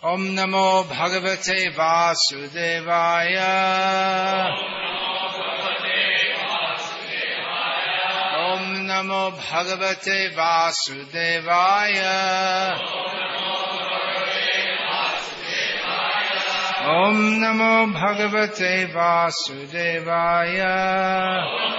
Om Namo Bhagavate Vasudevaya. Om Namo Bhagavate Vasudevaya. Om Namo Bhagavate Vasudevaya.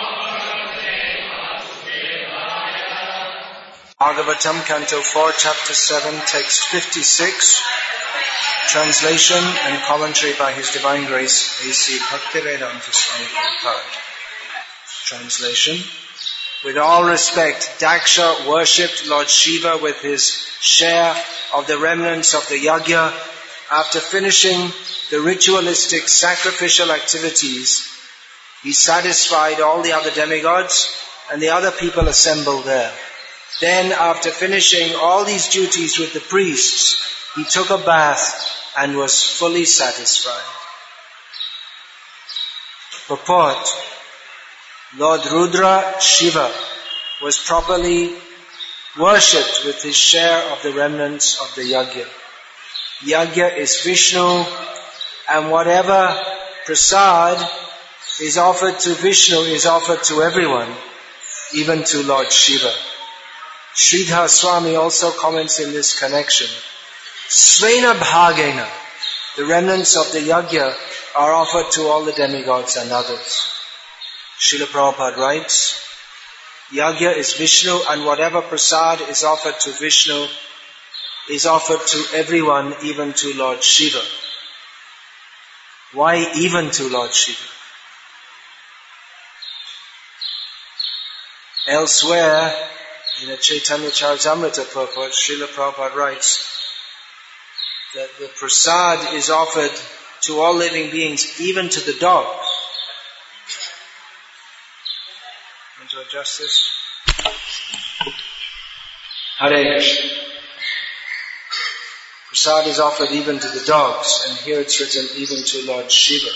Bhagavatam, Canto 4, Chapter 7, Text 56, translation and commentary by His Divine Grace, A.C. Bhaktivedanta Swami Prabhupada. Translation. With all respect, Daksha worshipped Lord Shiva with his share of the remnants of the yajna. After finishing the ritualistic sacrificial activities, he satisfied all the other demigods and the other people assembled there. Then, after finishing all these duties with the priests, he took a bath and was fully satisfied. Purport. Lord Rudra Shiva was properly worshipped with his share of the remnants of the yajna. Yajna is Vishnu, and whatever prasad is offered to Vishnu is offered to everyone, even to Lord Shiva. Sridhar Swami also comments in this connection. Svena Bhagena, the remnants of the yajna are offered to all the demigods and others. Srila Prabhupada writes, yajna is Vishnu, and whatever prasad is offered to Vishnu is offered to everyone, even to Lord Shiva. Why even to Lord Shiva? Elsewhere, in the Chaitanya Charitamrita purport, Srila Prabhupada writes that the prasad is offered to all living beings, even to the dogs. Want to adjust this? Hare Krishna. Prasad is offered even to the dogs, and here it's written even to Lord Shiva.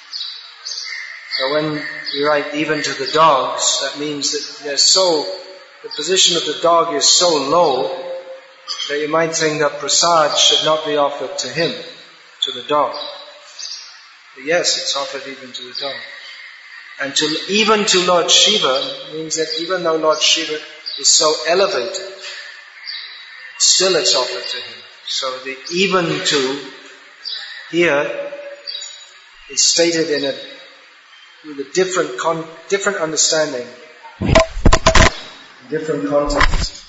So when we write even to the dogs, that means that the position of the dog is so low that you might think that prasad should not be offered to him, to the dog. But yes, it's offered even to the dog. And even to Lord Shiva means that even though Lord Shiva is so elevated, still it's offered to him. So the even to here is stated with a different understanding, different context.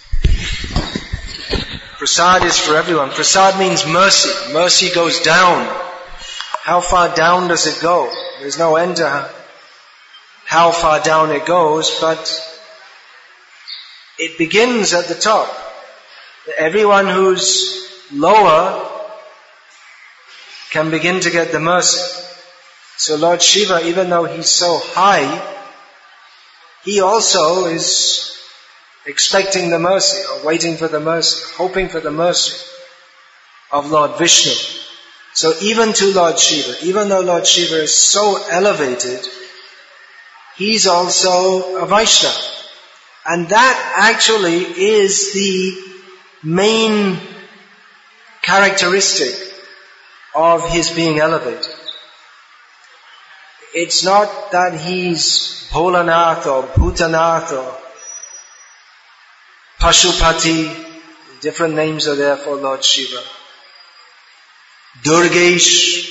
Prasad is for everyone. Prasad means mercy. Mercy goes down. How far down does it go? There's no end to how far down it goes, but it begins at the top. Everyone who's lower can begin to get the mercy. So Lord Shiva, even though he's so high, he also is expecting the mercy, or waiting for the mercy, hoping for the mercy of Lord Vishnu. So even to Lord Shiva, even though Lord Shiva is so elevated, he's also a Vaishnava. And that actually is the main characteristic of his being elevated. It's not that he's Bholanath or Bhutanath or Pashupati. Different names are there for Lord Shiva. Durgesh,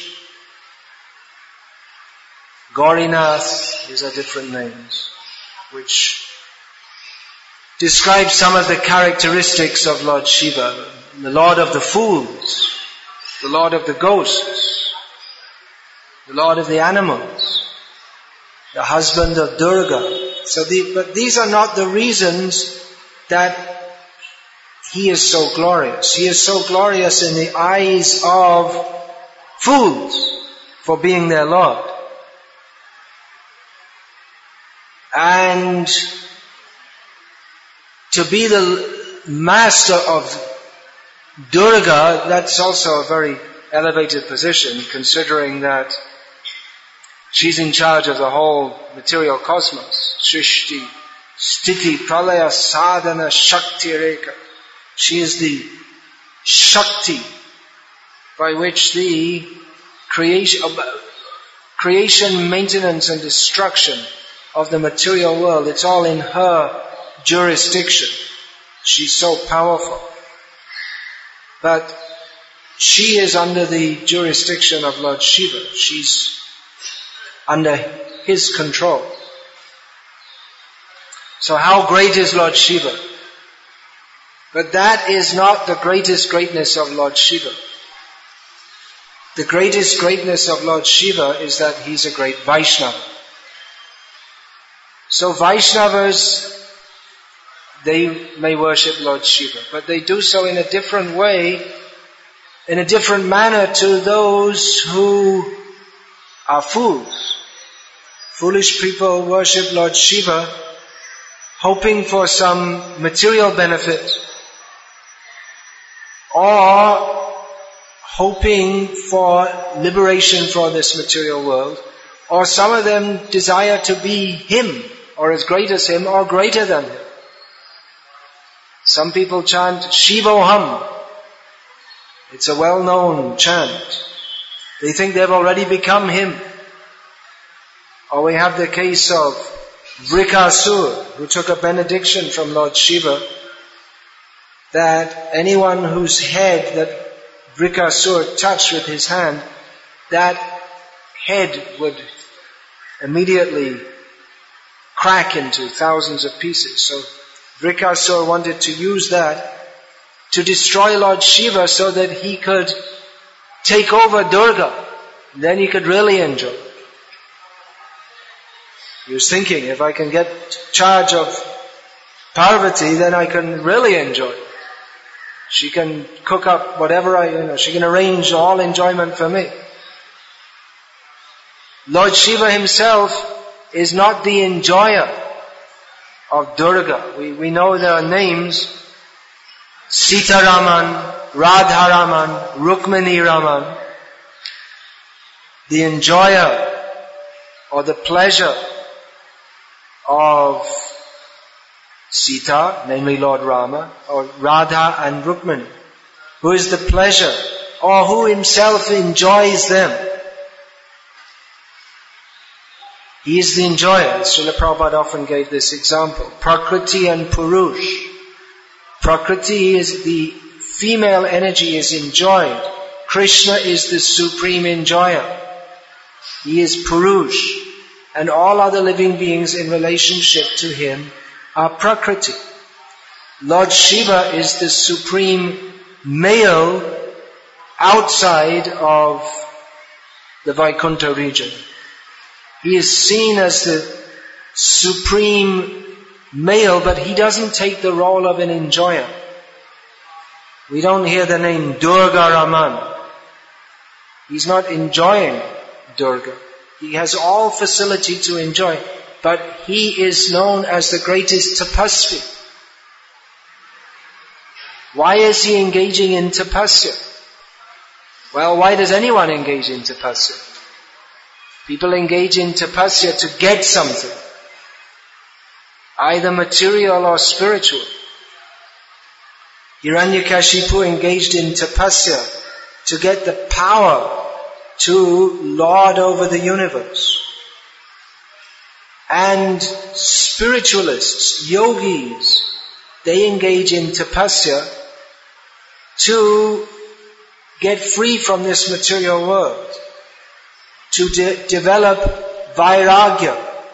Gaurinath, these are different names which describe some of the characteristics of Lord Shiva. The Lord of the fools, the Lord of the ghosts, the Lord of the animals, the husband of Durga. But these are not the reasons that he is so glorious. He is so glorious in the eyes of fools for being their Lord. And to be the master of Durga, that's also a very elevated position, considering that she's in charge of the whole material cosmos. Srishti, Sthiti, Pralaya, Sadhana, Shakti Reka. She is the Shakti by which the creation, maintenance and destruction of the material world, it's all in her jurisdiction. She's so powerful. But she is under the jurisdiction of Lord Shiva. She's under his control. So how great is Lord Shiva? But that is not the greatest greatness of Lord Shiva. The greatest greatness of Lord Shiva is that he's a great Vaishnava. So Vaishnavas, they may worship Lord Shiva, but they do so in a different way, in a different manner to those who are fools. Foolish people worship Lord Shiva hoping for some material benefit, or hoping for liberation from this material world, or some of them desire to be him, or as great as him, or greater than him. Some people chant Shivoham. It's a well-known chant. They think they've already become him. Or we have the case of Vrikasura, who took a benediction from Lord Shiva, that anyone whose head that Vrikasura touched with his hand, that head would immediately crack into thousands of pieces. So Vrikasura wanted to use that to destroy Lord Shiva so that he could take over Durga. Then he could really enjoy. He was thinking, if I can get charge of Parvati, then I can really enjoy. She can cook up whatever she can arrange all enjoyment for me. Lord Shiva himself is not the enjoyer of Durga. We know there are names: Sita Raman, Radha Raman, Rukmini Raman. The enjoyer or the pleasure of Sita, namely Lord Rama, or Radha and Rukmini, who is the pleasure, or who himself enjoys them. He is the enjoyer. Srila Prabhupada often gave this example. Prakriti and Purush. Prakriti is the female energy is enjoyed. Krishna is the supreme enjoyer. He is Purush. And all other living beings in relationship to him are Prakriti. Lord Shiva is the supreme male outside of the Vaikuntha region. He is seen as the supreme male, but he doesn't take the role of an enjoyer. We don't hear the name Durga Raman. He's not enjoying Durga. He has all facility to enjoy, but he is known as the greatest tapasvi. Why is he engaging in tapasya? Well, why does anyone engage in tapasya? People engage in tapasya to get something, either material or spiritual. Hiranyakashipu engaged in tapasya to get the power to lord over the universe. And spiritualists, yogis, they engage in tapasya to get free from this material world, to develop vairagya.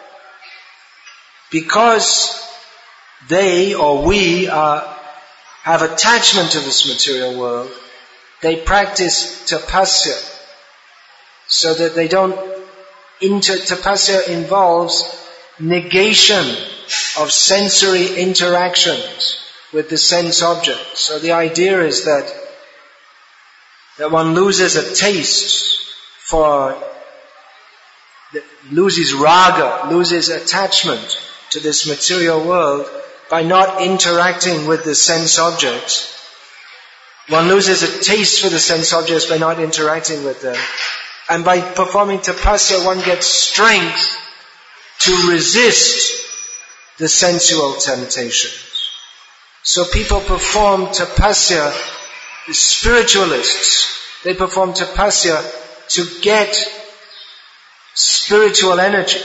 Because they or we have attachment to this material world, they practice tapasya so that they don't tapasya involves negation of sensory interactions with the sense object. So the idea is that one loses a taste loses raga, loses attachment to this material world by not interacting with the sense objects. One loses a taste for the sense objects by not interacting with them. And by performing tapasya, one gets strength to resist the sensual temptations. So people perform tapasya, the spiritualists, They perform tapasya to get spiritual energy.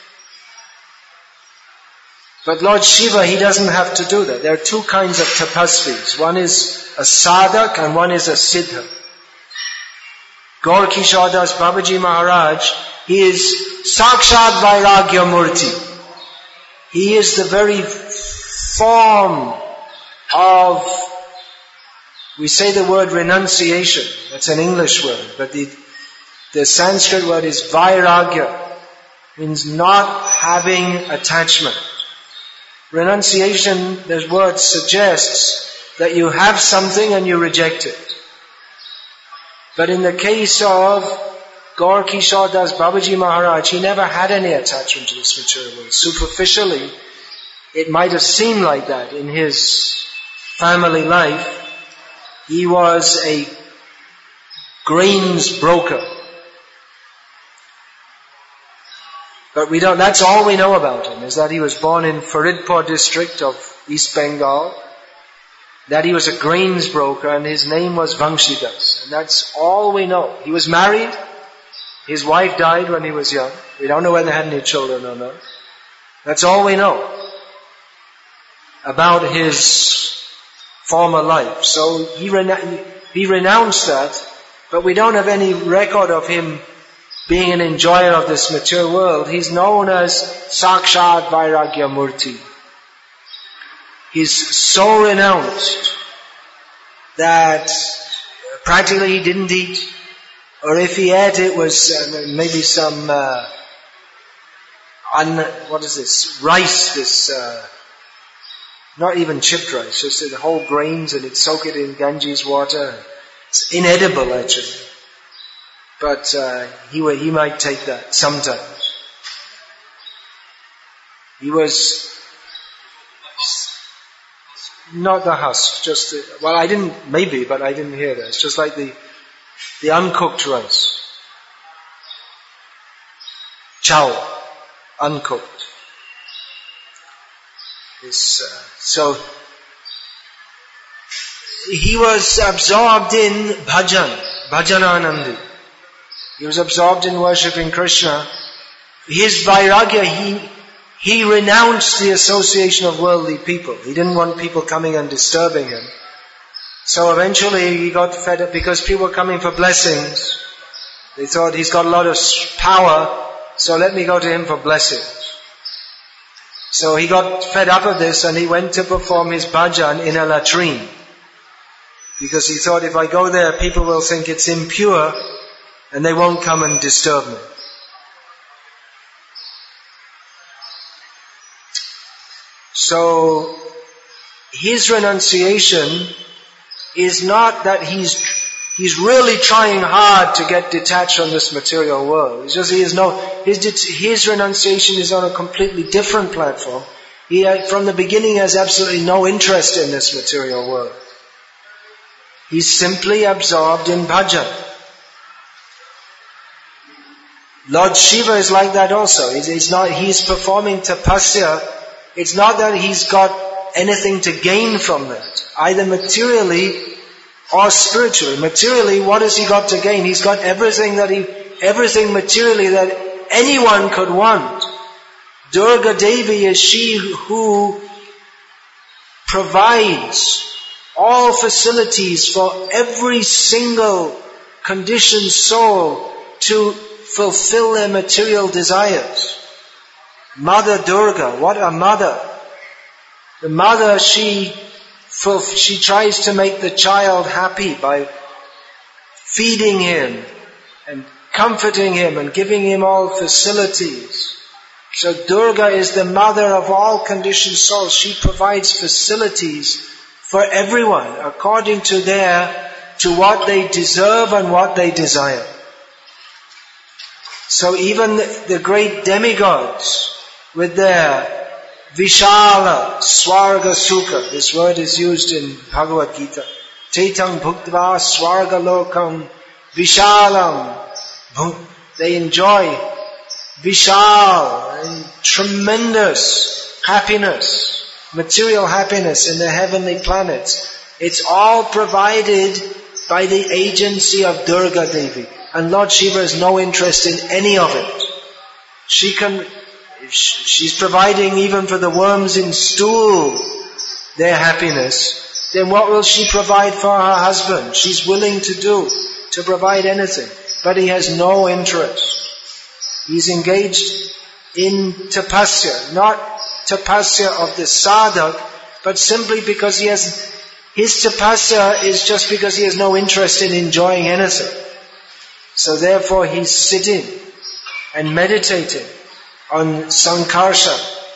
But Lord Shiva, he doesn't have to do that. There are two kinds of tapasvis. One is a sadhak and one is a siddha. Gaur Kishore Das Babaji Maharaj, he is Sakshat Vairagya Murti. He is the very form of, we say the word renunciation. That's an English word. But the Sanskrit word is Vairagya. Means not having attachment. Renunciation, the word suggests that you have something and you reject it. But in the case of Gaur Kishore Das Babaji Maharaj, he never had any attachment to this material world. Superficially, it might have seemed like that in his family life. He was a grains broker. But that's all we know about him, is that he was born in Faridpur district of East Bengal, that he was a grains broker, and his name was Vangshidas. And that's all we know. He was married. His wife died when he was young. We don't know whether they had any children or not. That's all we know about his former life. So he renounced that, but we don't have any record of him being an enjoyer of this material world. He's known as Sakshat Vairagya Murti. He's so renounced that practically he didn't eat, or if he ate, it was maybe some rice, not even chipped rice, just the whole grains, and he'd soak it in Ganges water. It's inedible actually, but he might take that sometimes. He was not the husk, just I didn't hear that. It's just like the uncooked rice. Chow, uncooked. So he was absorbed in bhajananandi. He was absorbed in worshipping Krishna. His vairagya, he renounced the association of worldly people. He didn't want people coming and disturbing him. So eventually he got fed up because people were coming for blessings. They thought he's got a lot of power, so let me go to him for blessings. So he got fed up of this and he went to perform his bhajan in a latrine. Because he thought, if I go there, people will think it's impure and they won't come and disturb me. So his renunciation is not that he's really trying hard to get detached from this material world. It's just his renunciation is on a completely different platform. He from the beginning has absolutely no interest in this material world. He's simply absorbed in bhajan. Lord Shiva is like that also. He's performing tapasya. It's not that he's got anything to gain from that, either materially or spiritually. Materially, what has he got to gain? He's got everything materially that anyone could want. Durga Devi is she who provides all facilities for every single conditioned soul to fulfill their material desires. Mother Durga, what a mother. The mother, she tries to make the child happy by feeding him and comforting him and giving him all facilities. So Durga is the mother of all conditioned souls. She provides facilities for everyone according to what they deserve and what they desire. So even the great demigods with their Vishala, Swarga Sukha. This word is used in Bhagavad Gita. Tetang Bhuktva Swarga Lokam Vishalam. They enjoy Vishal and tremendous happiness, material happiness in the heavenly planets. It's all provided by the agency of Durga Devi. And Lord Shiva has no interest in any of it. If she's providing even for the worms in stool their happiness, then what will she provide for her husband? She's willing to provide anything. But he has no interest. He's engaged in tapasya, not tapasya of the sadhak, but simply because his tapasya is just because he has no interest in enjoying anything. So therefore he's sitting and meditating on sankarsha.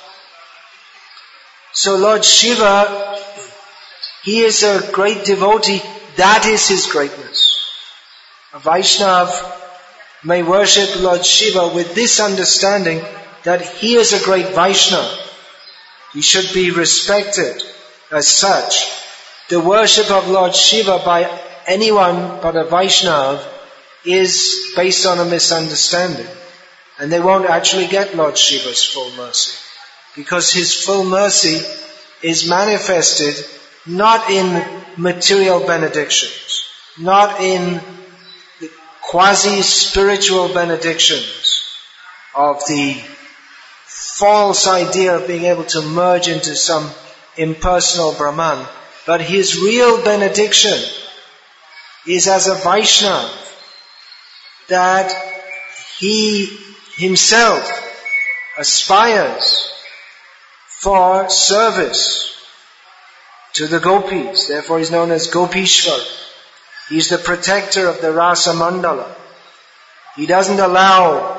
So Lord Shiva, he is a great devotee. That is his greatness. A Vaishnava may worship Lord Shiva with this understanding that he is a great Vaishnava. He should be respected as such. The worship of Lord Shiva by anyone but a Vaishnava is based on a misunderstanding. And they won't actually get Lord Shiva's full mercy. Because his full mercy is manifested not in material benedictions, not in the quasi-spiritual benedictions of the false idea of being able to merge into some impersonal Brahman. But his real benediction is as a Vaishnava, that he himself aspires for service to the gopis. Therefore he's known as Gopishwar. He's the protector of the Rasa Mandala. He doesn't allow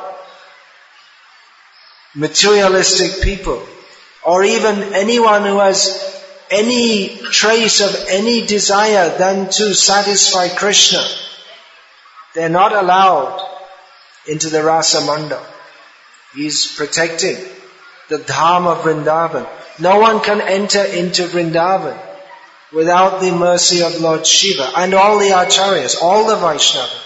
materialistic people, or even anyone who has any trace of any desire than to satisfy Krishna. They're not allowed into the Rasa Mandal. He's protecting the Dham of Vrindavan. No one can enter into Vrindavan without the mercy of Lord Shiva and all the Acharyas, all the Vaishnavas.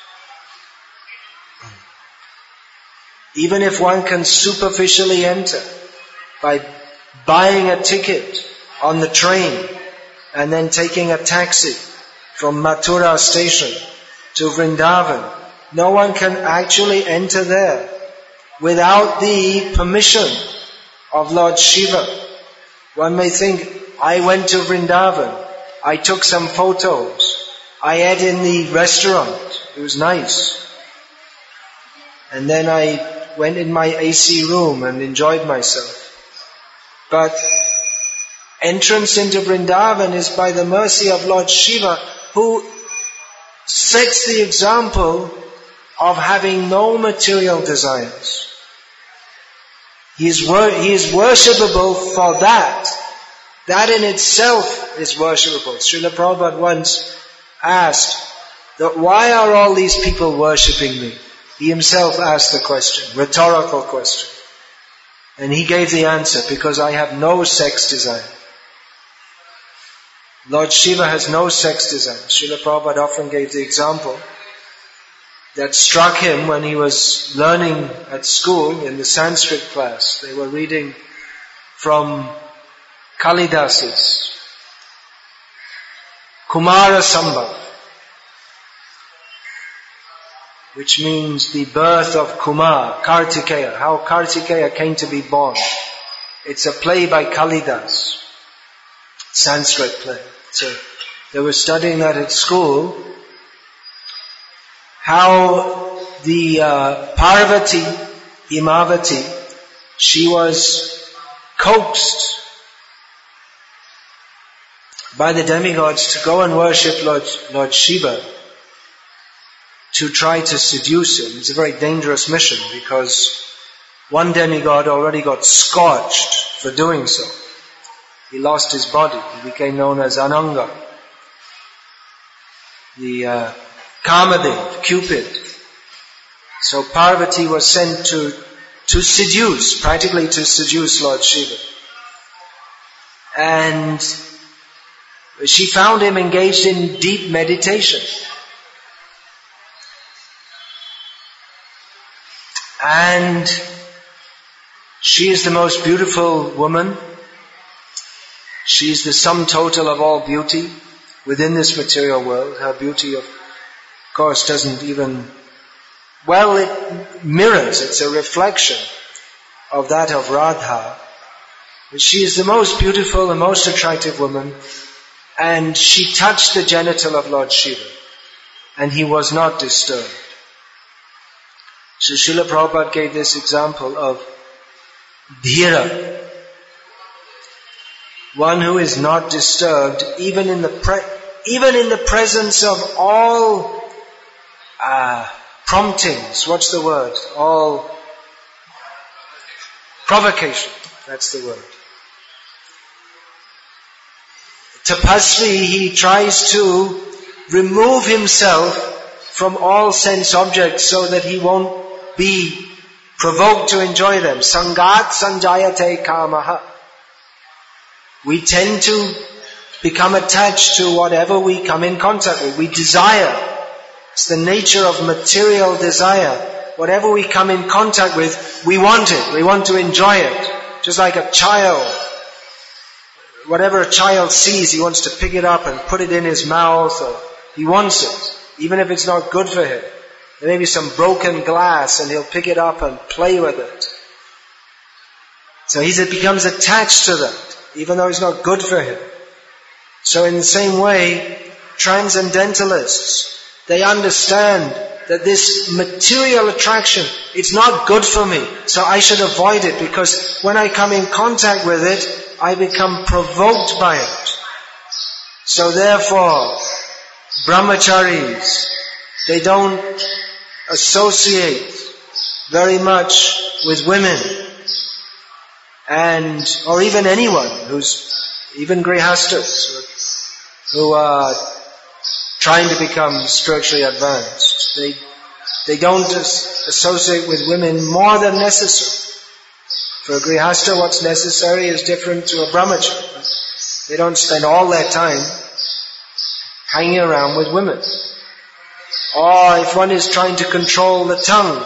Even if one can superficially enter by buying a ticket on the train and then taking a taxi from Mathura station to Vrindavan, no one can actually enter there without the permission of Lord Shiva. One may think, I went to Vrindavan, I took some photos, I ate in the restaurant, it was nice. And then I went in my AC room and enjoyed myself. But entrance into Vrindavan is by the mercy of Lord Shiva, who sets the example of having no material desires. He is worshipable for that. That in itself is worshipable. Srila Prabhupada once asked that why are all these people worshipping me? He himself asked the question, rhetorical question. And he gave the answer, because I have no sex desire. Lord Shiva has no sex desire. Srila Prabhupada often gave the example that struck him when he was learning at school in the Sanskrit class. They were reading from Kalidas's Kumara Sambhav, which means the birth of Kumar, Kartikeya, how Kartikeya came to be born. It's a play by Kalidas, Sanskrit play. So they were studying that at school, how the Parvati, Himavati, she was coaxed by the demigods to go and worship Lord Shiva, to try to seduce him. It's a very dangerous mission, because one demigod already got scorched for doing so. He lost his body. He became known as Ananga, the Kamadev, Cupid. So Parvati was sent to seduce, practically to seduce Lord Shiva. And she found him engaged in deep meditation. And she is the most beautiful woman. She is the sum total of all beauty. within this material world. Her beauty, of course, doesn't even... Well, it mirrors, it's a reflection of that of Radha. She is the most beautiful and most attractive woman, and she touched the genital of Lord Shiva, and he was not disturbed. So Srila Prabhupada gave this example of Dhira, one who is not disturbed even in the presence of all promptings. What's the word? All provocation. That's the word. Tapasvi, he tries to remove himself from all sense objects so that he won't be provoked to enjoy them. Sangat sanjayate kamaha. We tend to become attached to whatever we come in contact with. We desire. It's the nature of material desire. Whatever we come in contact with, we want it. We want to enjoy it. Just like a child. Whatever a child sees, he wants to pick it up and put it in his mouth. Or he wants it, even if it's not good for him. There may be some broken glass and he'll pick it up and play with it. So he becomes attached to that, even though it's not good for him. So in the same way, transcendentalists, they understand that this material attraction, it's not good for me, so I should avoid it, because when I come in contact with it, I become provoked by it. So therefore, brahmacharis, they don't associate very much with women, or even anyone even grihastas, who are trying to become spiritually advanced. They don't associate with women more than necessary. For a grihasta, what's necessary is different to a brahmachari. They don't spend all their time hanging around with women. Or if one is trying to control the tongue,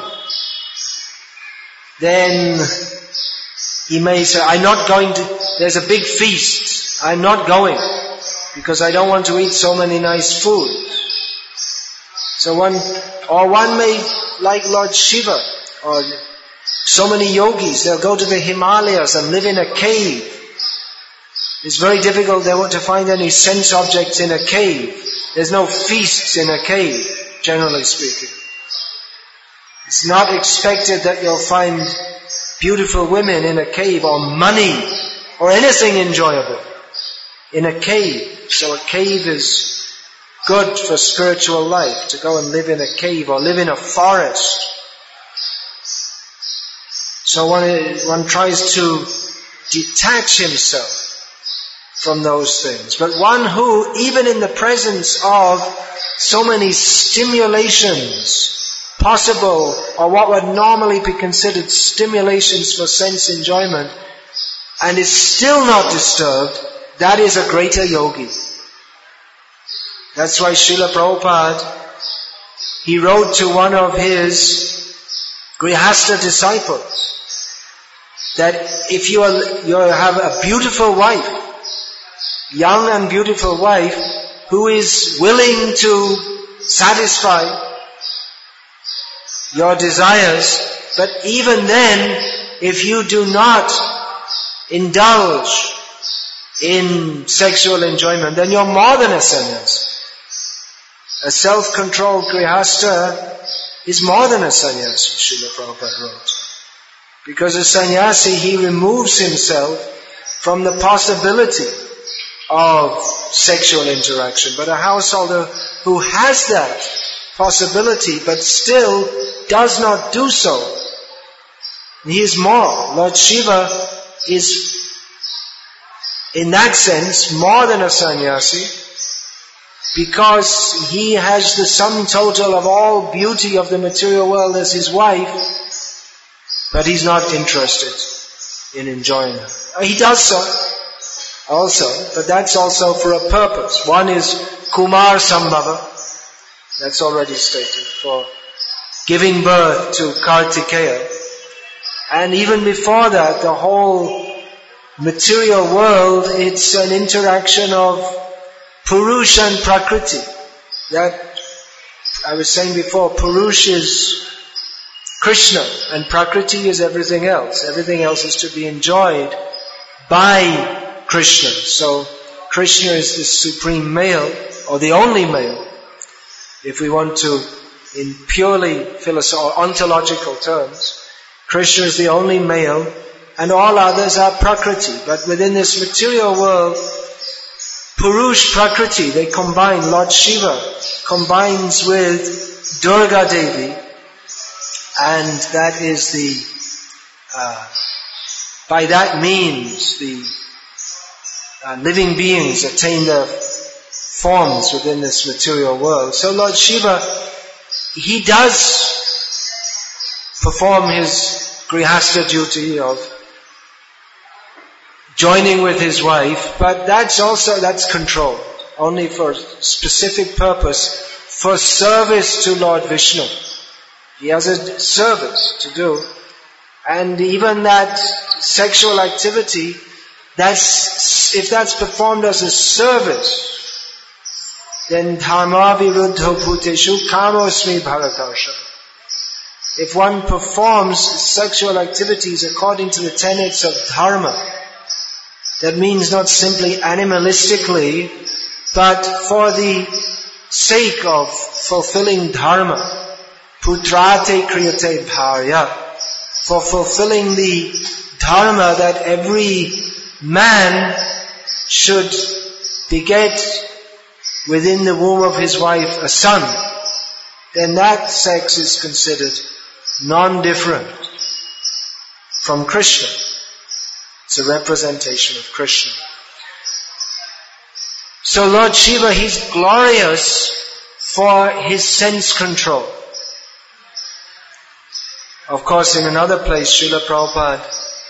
then he may say, I'm not going to, there's a big feast, I'm not going, because I don't want to eat so many nice foods. So one may, like Lord Shiva, or so many yogis, they'll go to the Himalayas and live in a cave. It's very difficult to find any sense objects in a cave. There's no feasts in a cave, generally speaking. It's not expected that you'll find beautiful women in a cave, or money, or anything enjoyable in a cave. So a cave is good for spiritual life, to go and live in a cave or live in a forest. So one tries to detach himself from those things. But one who, even in the presence of so many stimulations possible, or what would normally be considered stimulations for sense enjoyment, and is still not disturbed, that is a greater yogi. That's why Srila Prabhupada, he wrote to one of his grihasta disciples, that if you have a beautiful wife, young and beautiful wife, who is willing to satisfy your desires, but even then, if you do not indulge in sexual enjoyment, then you're more than a sannyasi. A self-controlled grihasta is more than a sannyasi, Srila Prabhupada wrote. Because a sannyasi, he removes himself from the possibility of sexual interaction. But a householder who has that possibility but still does not do so, he is more. Lord Shiva is, in that sense, more than a sannyasi, because he has the sum total of all beauty of the material world as his wife, but he's not interested in enjoying her. He does so also, but that's also for a purpose. One is Kumar Sambhava, that's already stated, for giving birth to Kartikeya. And even before that, the whole material world, it's an interaction of Purusha and Prakriti. That, I was saying before, Purush is Krishna and Prakriti is everything else. Everything else is to be enjoyed by Krishna. So Krishna is the supreme male, or the only male, if we want to, in purely ontological terms. Krishna is the only male, and all others are Prakriti. But within this material world, Purush, Prakriti, they combine. Lord Shiva combines with Durga Devi, and that is by that means the living beings attain their forms within this material world. So Lord Shiva, he does perform his grihastha duty of joining with his wife, but that's control, only for specific purpose, for service to Lord Vishnu. He has a service to do, and even that sexual activity, if that's performed as a service, then dharma viruddho bhuteshu kamosmi bharatarsha. If one performs sexual activities according to the tenets of dharma, that means not simply animalistically, but for the sake of fulfilling dharma, putrate kriyate bharya, for fulfilling the dharma that every man should beget within the womb of his wife a son, then that sex is considered non-different from Krishna. It's a representation of Krishna. So Lord Shiva, he's glorious for his sense control. Of course, in another place, Srila Prabhupada,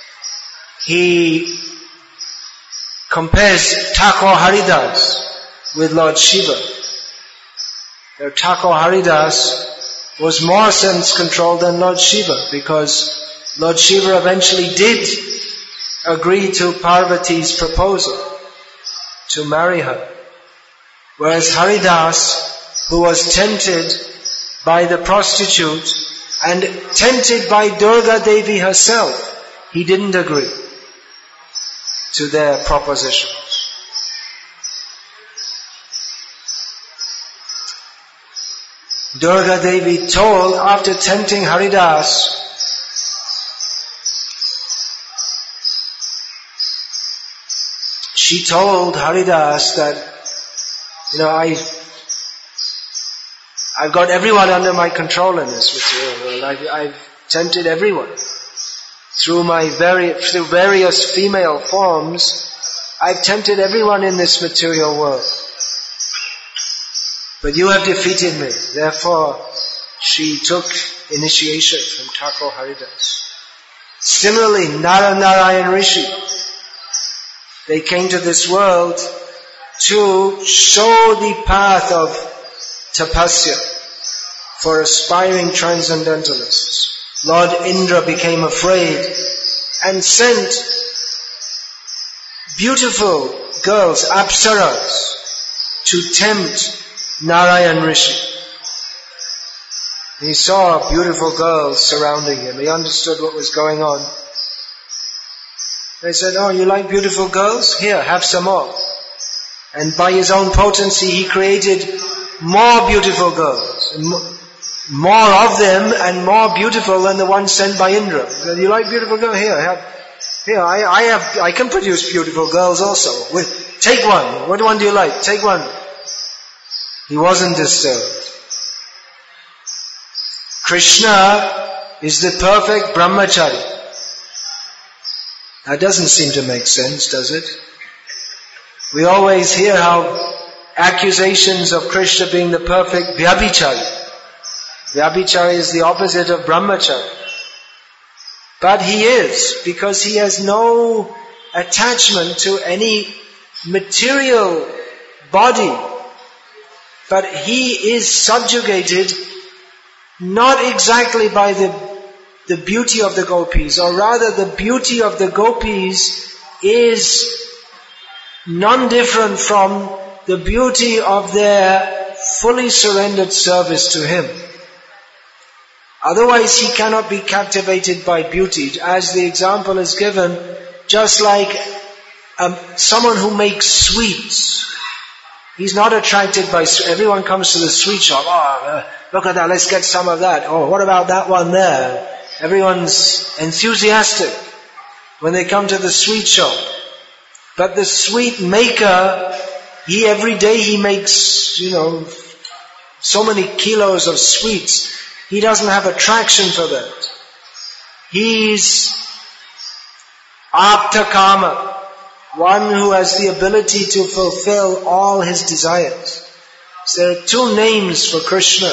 he compares Thakur Haridas with Lord Shiva. Thakur Haridas was more sense-controlled than Lord Shiva, because Lord Shiva eventually did agree to Parvati's proposal to marry her. Whereas Haridas, who was tempted by the prostitute and tempted by Durga Devi herself, he didn't agree to their propositions. Durga Devi told, after tempting Haridas, she told Haridas that, I've got everyone under my control in this material world. I've tempted everyone. Through various female forms, I've tempted everyone in this material world. But you have defeated me. Therefore, she took initiation from Thakur Haridas. Similarly, Nara Narayan Rishi, they came to this world to show the path of tapasya for aspiring transcendentalists. Lord Indra became afraid and sent beautiful girls, apsaras, to tempt Narayan Rishi. He saw beautiful girls surrounding him. He understood what was going on. They said, "Oh, you like beautiful girls? Here, have some more." And by his own potency, he created more beautiful girls. More of them and more beautiful than the ones sent by Indra. He said, "You like beautiful girls? Here, I can produce beautiful girls also. Take one. What one do you like? Take one." He wasn't disturbed. Krishna is the perfect brahmachari. That doesn't seem to make sense, does it? We always hear how accusations of Krishna being the perfect vyabhichari. Vyabhichari is the opposite of brahmachari. But he is, because he has no attachment to any material body. But he is subjugated not exactly by the beauty of the gopis, or rather the beauty of the gopis is non-different from the beauty of their fully surrendered service to Him. Otherwise he cannot be captivated by beauty. As the example is given, just like someone who makes sweets. He's not attracted by, everyone comes to the sweet shop, look at that, let's get some of that. Oh, what about that one there? Everyone's enthusiastic when they come to the sweet shop. But the sweet maker, every day he makes, so many kilos of sweets. He doesn't have attraction for that. He's aptakama, one who has the ability to fulfill all his desires. So there are two names for Krishna.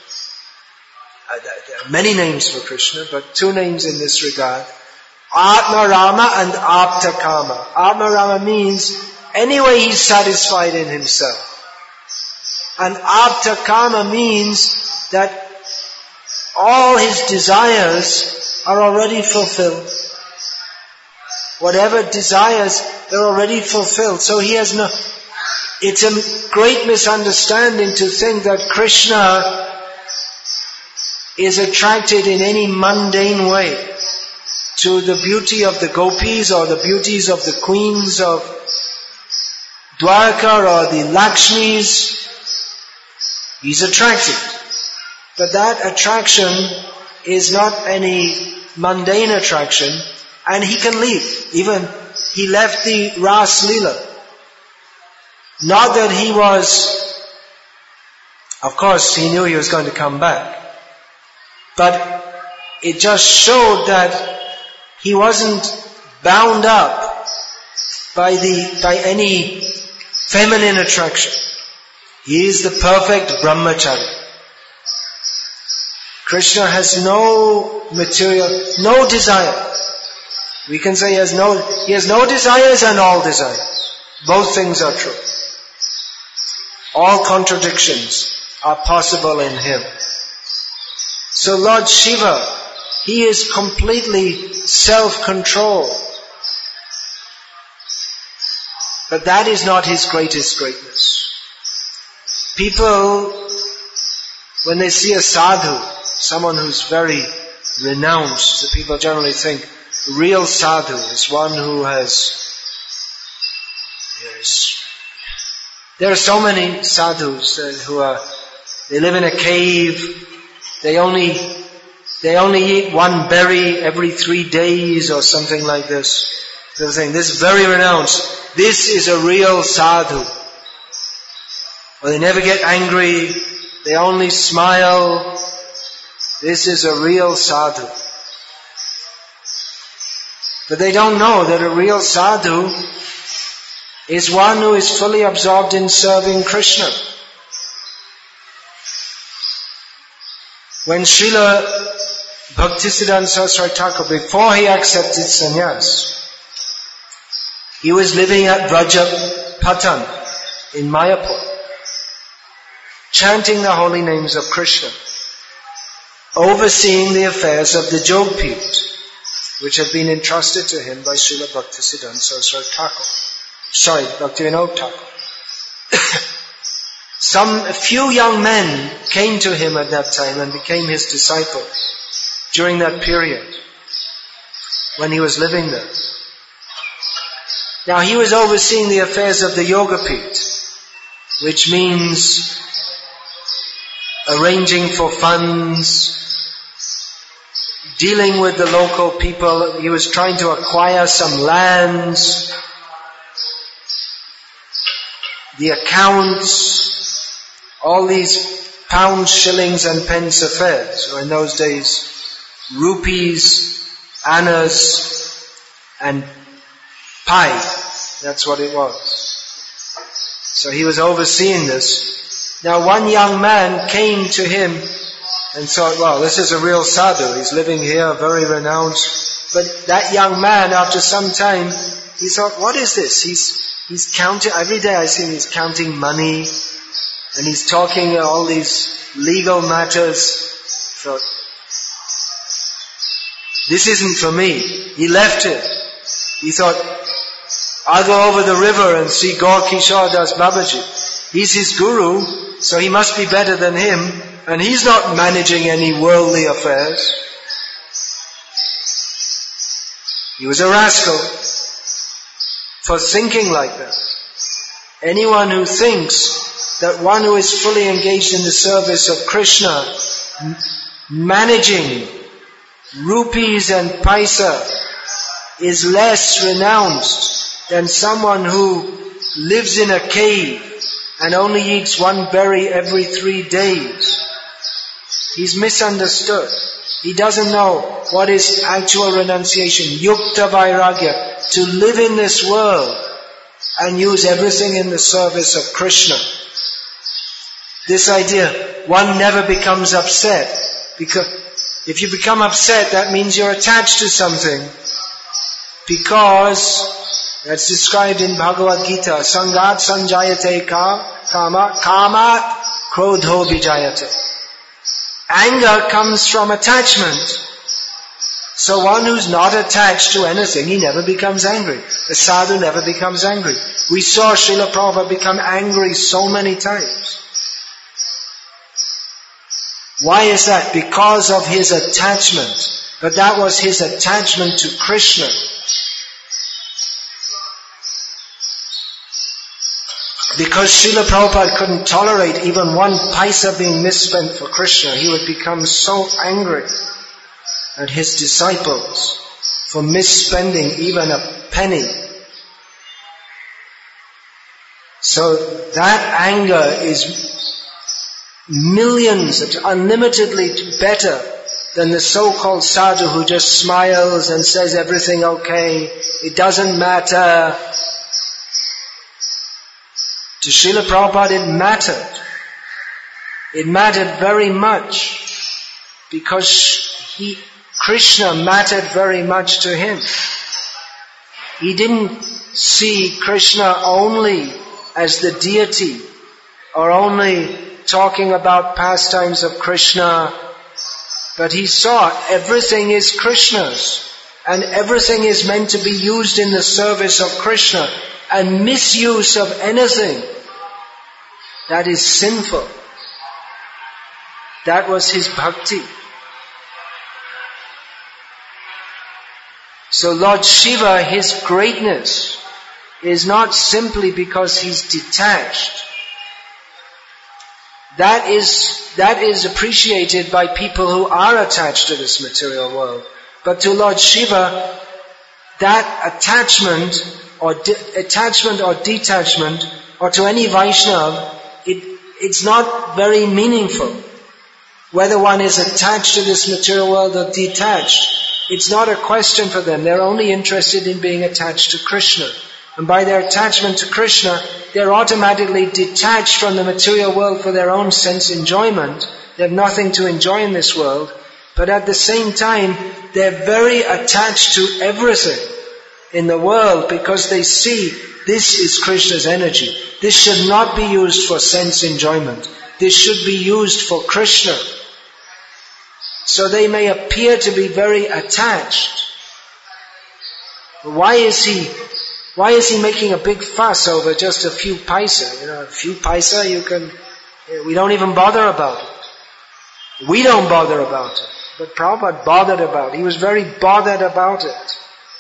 There are many names for Krishna, but two names in this regard. Atmarama and Aptakama. Atmarama means anyway he's satisfied in himself. And Aptakama means that all his desires are already fulfilled. Whatever desires, they're already fulfilled. So he has it's a great misunderstanding to think that Krishna is attracted in any mundane way to the beauty of the gopis or the beauties of the queens of Dwarka or the Lakshmis. He's attracted. But that attraction is not any mundane attraction, and he can leave. Even he left the Ras Leela. Not that he was, of course he knew he was going to come back, but it just showed that he wasn't bound up by any feminine attraction. He is the perfect brahmachari. Krishna has no material, no desire. We can say he has no desires and all desires. Both things are true. All contradictions are possible in him. So Lord Shiva, he is completely self-controlled. But that is not his greatest greatness. People, when they see a sadhu, someone who's very renounced, the people generally think real sadhu is one who has, there are so many sadhus they live in a cave, they only eat one berry every 3 days or something like this. They're saying, this is very renounced, this is a real sadhu. Or they never get angry, they only smile, this is a real sadhu. But they don't know that a real sadhu is one who is fully absorbed in serving Krishna. When Srila Bhaktisiddhanta Saraswati Thakur, before he accepted sannyas, he was living at Vrajapatan in Mayapur, chanting the holy names of Krishna, overseeing the affairs of the Jogpit, which had been entrusted to him by Srila Bhaktisiddhanta Saraswati Thakur. Bhaktivinoda Thakur. A few young men came to him at that time and became his disciples during that period when he was living there. Now he was overseeing the affairs of the Yogapit, which means arranging for funds, dealing with the local people. He was trying to acquire some lands, the accounts, all these pounds, shillings and pence affairs. So in those days, rupees, annas and pi, that's what it was. So he was overseeing this. Now one young man came to him and thought, well, this is a real sadhu, he's living here, very renounced. But that young man, after some time, he thought, what is this? He's counting, every day I see him, he's counting money, and he's talking all these legal matters. Thought, this isn't for me. He left it. He thought, I'll go over the river and see Gaur Kishore Das Babaji. He's his guru, so he must be better than him, and he's not managing any worldly affairs. He was a rascal for thinking like that. Anyone who thinks that one who is fully engaged in the service of Krishna, managing rupees and paisa, is less renounced than someone who lives in a cave and only eats one berry every 3 days. He's misunderstood. He doesn't know what is actual renunciation, yukta vairagya, to live in this world and use everything in the service of Krishna. This idea, one never becomes upset, because if you become upset, that means you're attached to something, because that's described in Bhagavad Gita, sangat sanjayate kamat krodho vijayate. Anger comes from attachment. So one who's not attached to anything, he never becomes angry. The sadhu never becomes angry. We saw Srila Prabhupada become angry so many times. Why is that? Because of his attachment. But that was his attachment to Krishna. Because Srila Prabhupada couldn't tolerate even one paisa being misspent for Krishna, he would become so angry at his disciples for misspending even a penny. So that anger is millions, unlimitedly better than the so-called sadhu who just smiles and says everything okay, it doesn't matter. To Srila Prabhupada it mattered. It mattered very much because Krishna mattered very much to him. He didn't see Krishna only as the deity or only talking about pastimes of Krishna, but he saw everything is Krishna's and everything is meant to be used in the service of Krishna, and misuse of anything that is sinful. That was his bhakti. So Lord Shiva, his greatness is not simply because he's detached. That is appreciated by people who are attached to this material world. But to Lord Shiva, that attachment or detachment, or to any Vaishnava, it's not very meaningful. Whether one is attached to this material world or detached, it's not a question for them. They're only interested in being attached to Krishna. And by their attachment to Krishna, they're automatically detached from the material world for their own sense enjoyment. They have nothing to enjoy in this world. But at the same time, they're very attached to everything in the world because they see this is Krishna's energy. This should not be used for sense enjoyment. This should be used for Krishna. So they may appear to be very attached. But why is he making a big fuss over just a few paisa? A few paisa we don't even bother about it. We don't bother about it. But Prabhupada bothered about it. He was very bothered about it.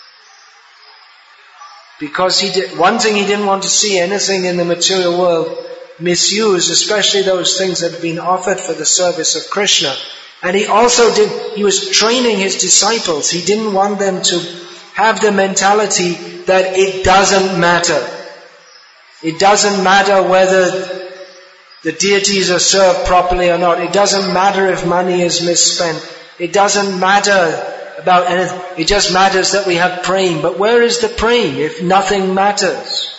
Because one thing he didn't want to see anything in the material world misused, especially those things that had been offered for the service of Krishna. And he was training his disciples. He didn't want them to have the mentality that it doesn't matter. It doesn't matter whether the deities are served properly or not. It doesn't matter if money is misspent. It doesn't matter about anything. It just matters that we have praying. But where is the praying if nothing matters?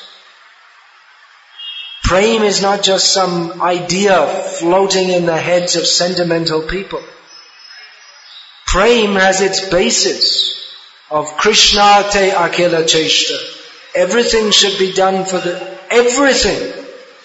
Praying is not just some idea floating in the heads of sentimental people. Praying has its basis of Krishna te akela cheshta. Everything should be done for everything.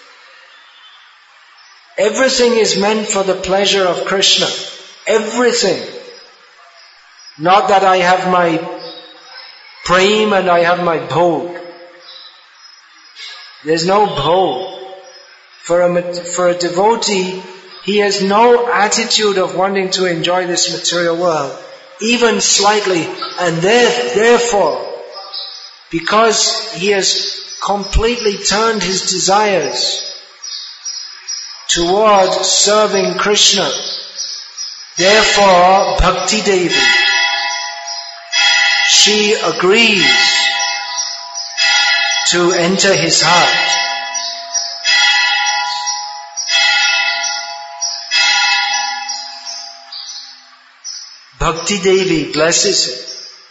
Everything is meant for the pleasure of Krishna. Everything. Not that I have my prem and I have my bhog. There's no bhog. For a devotee, he has no attitude of wanting to enjoy this material world, even slightly, and therefore, because he has completely turned his desires toward serving Krishna, therefore Bhakti Devi, she agrees to enter his heart. Bhakti Devi blesses him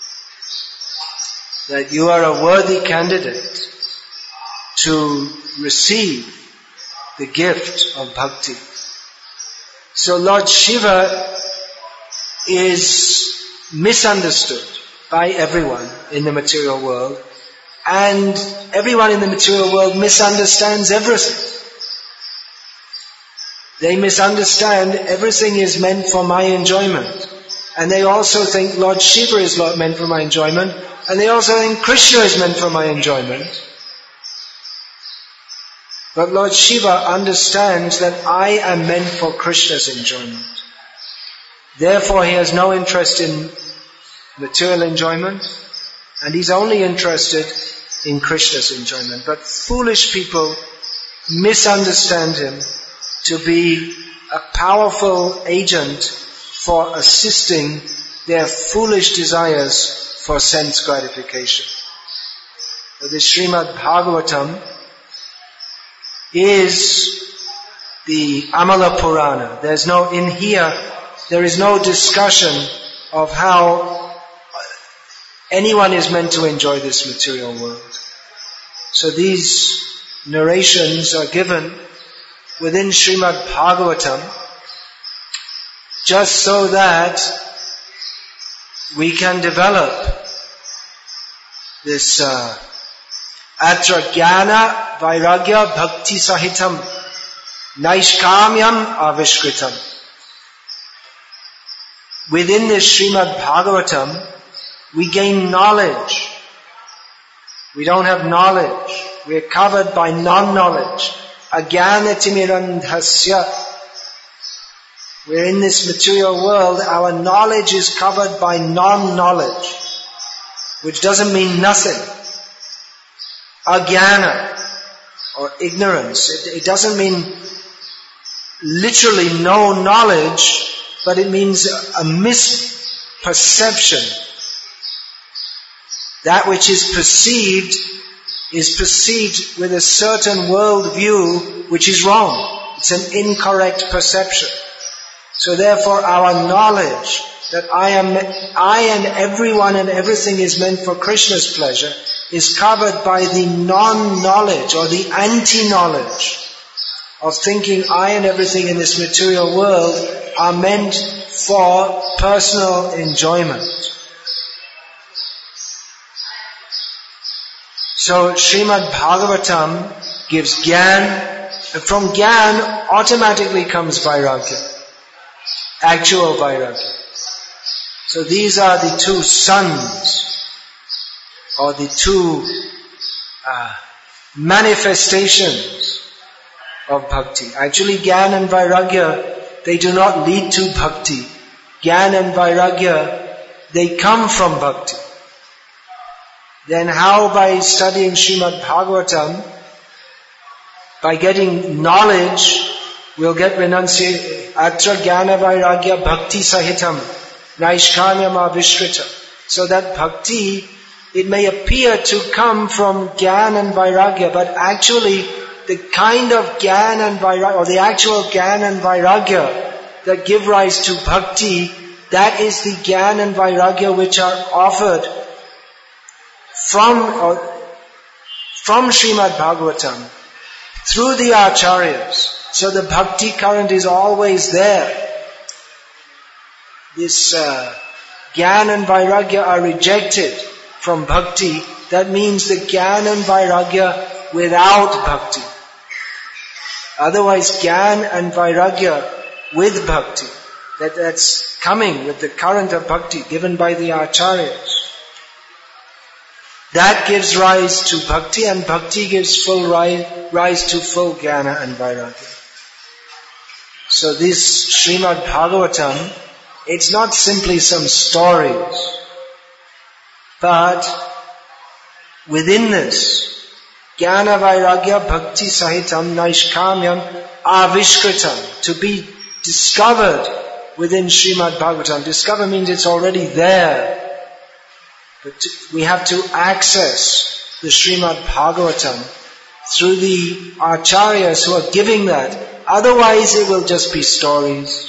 that you are a worthy candidate to receive the gift of bhakti. So Lord Shiva is misunderstood by everyone in the material world, and everyone in the material world misunderstands everything. They misunderstand everything is meant for my enjoyment. And they also think Lord Shiva is meant for my enjoyment. And they also think Krishna is meant for my enjoyment. But Lord Shiva understands that I am meant for Krishna's enjoyment. Therefore he has no interest in material enjoyment. And he's only interested in Krishna's enjoyment. But foolish people misunderstand him to be a powerful agent for assisting their foolish desires for sense gratification. So the Srimad Bhagavatam is the Amala Purana. There is no discussion of how anyone is meant to enjoy this material world. So these narrations are given within Srimad Bhagavatam just so that we can develop this atra jnana vairagya bhakti sahitam naishkamyam avishkritam. Within this Srimad Bhagavatam, we gain knowledge. We don't have knowledge. We are covered by non-knowledge. Ajnanatimirandhasya. We're in this material world, our knowledge is covered by non-knowledge, which doesn't mean nothing. Ajnana, or ignorance, it doesn't mean literally no knowledge, but it means a misperception. That which is perceived with a certain world view which is wrong. It's an incorrect perception. So therefore our knowledge that I and everyone and everything is meant for Krishna's pleasure is covered by the non-knowledge or the anti-knowledge of thinking I and everything in this material world are meant for personal enjoyment. So Srimad Bhagavatam gives Gyan, and from Gyan automatically comes Vairagya. Actual Vairagya. So these are the two sons, or the two manifestations of bhakti. Actually, Gyan and Vairagya, they do not lead to bhakti. Gyan and Vairagya, they come from bhakti. Then how, by studying Srimad Bhagavatam, by getting knowledge, we'll get renunciation. Atra jnana vairagya bhakti sahitam naishkanyam avishkrita. So that bhakti, it may appear to come from Gyan and Vairagya, but actually the kind of Gyan and Vairagya, or the actual Gyan and Vairagya that give rise to bhakti, that is the Gyan and Vairagya which are offered from Srimad Bhagavatam through the acharyas. So the bhakti current is always there. This Gyan and Vairagya are rejected from bhakti. That means the Gyan and Vairagya without bhakti. Otherwise Gyan and Vairagya with bhakti. That's coming with the current of bhakti given by the acharyas. That gives rise to bhakti, and bhakti gives full rise to full jnana and vairagya. So this Srimad Bhagavatam, it's not simply some stories, but within this, jnana vairagya bhakti sahitam naishkamyam avishkritam, to be discovered within Srimad Bhagavatam. Discover means it's already there. But we have to access the Srimad Bhagavatam through the acharyas who are giving that. Otherwise it will just be stories.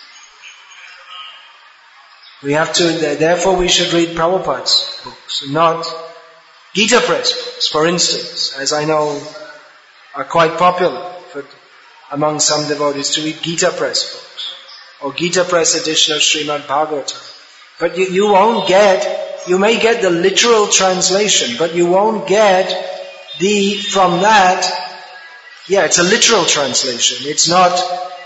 We have to, therefore we should read Prabhupada's books, not Gita Press books, for instance, as I know are quite popular among some devotees to read Gita Press books, or Gita Press edition of Srimad Bhagavatam. But you may get the literal translation, but you won't get from that, it's a literal translation. It's not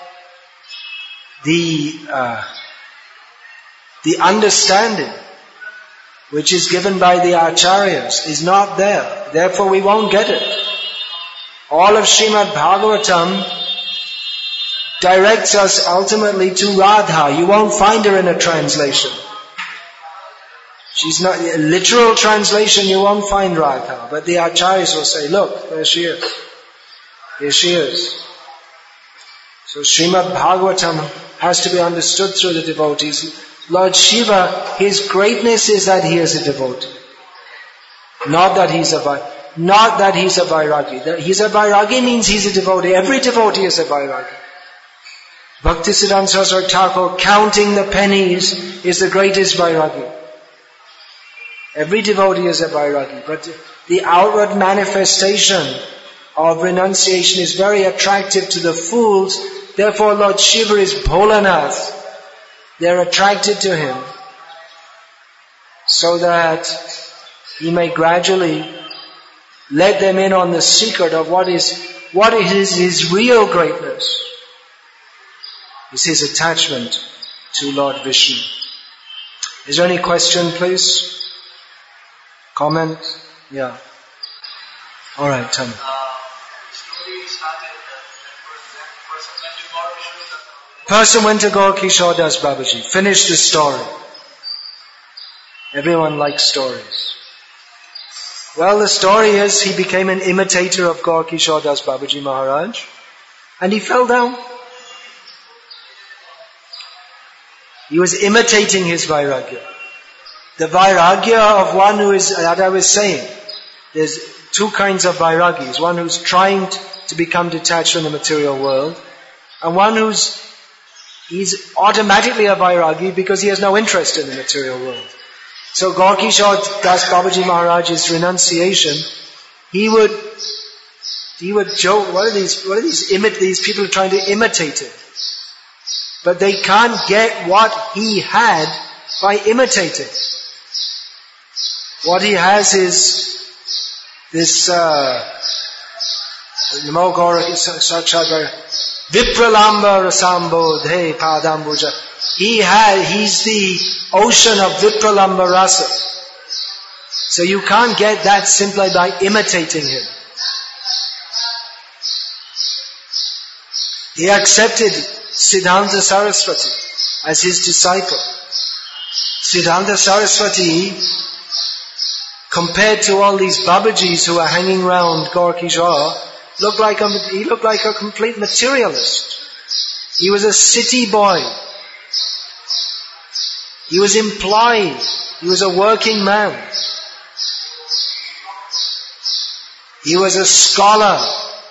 the understanding which is given by the acharyas is not there. Therefore we won't get it. All of Srimad Bhagavatam directs us ultimately to Radha. You won't find her in a translation. She's not, a literal translation you won't find Radha. But the acharyas will say, look, there she is. Here she is. So Srimad Bhagavatam has to be understood through the devotees. Lord Shiva, His greatness is that He is a devotee. Not that He's a vairagi. That He's a vairagi means He's a devotee. Every devotee is a vairagi. Bhaktisiddhanta Saraswati Thakur, counting the pennies, is the greatest vairagi. Every devotee is a vairagi. But the outward manifestation of renunciation is very attractive to the fools. Therefore Lord Shiva is Bholanath. They're attracted to Him so that He may gradually let them in on the secret of what is His real greatness. Is His attachment to Lord Vishnu. Is there any question, please? Comment? Yeah. Alright, tell me. Person went to Gaur Kishore Das Babaji. Finished the story. Everyone likes stories. Well, the story is he became an imitator of Gaur Kishore Das Babaji Maharaj, and he fell down. He was imitating his vairagya. The vairagya of one who is, that I was saying, there's two kinds of vairagis. One who's trying to become detached from the material world, and one he's automatically a vairagi because he has no interest in the material world. So Gaur Kishore Das Babaji Maharaj's renunciation, he would joke, what are these people trying to imitate him? But they can't get what he had by imitating. What he has is this Namo Gaura Sakshadvar Vipralamba Rasambodhe Padambuja. He's the ocean of Vipralamba Rasa. So you can't get that simply by imitating him. He accepted Siddhanta Saraswati as his disciple. Siddhanta Saraswati, compared to all these Babajis who are hanging around Gaur Kishore, he looked like a complete materialist. He was a city boy. He was employed. He was a working man. He was a scholar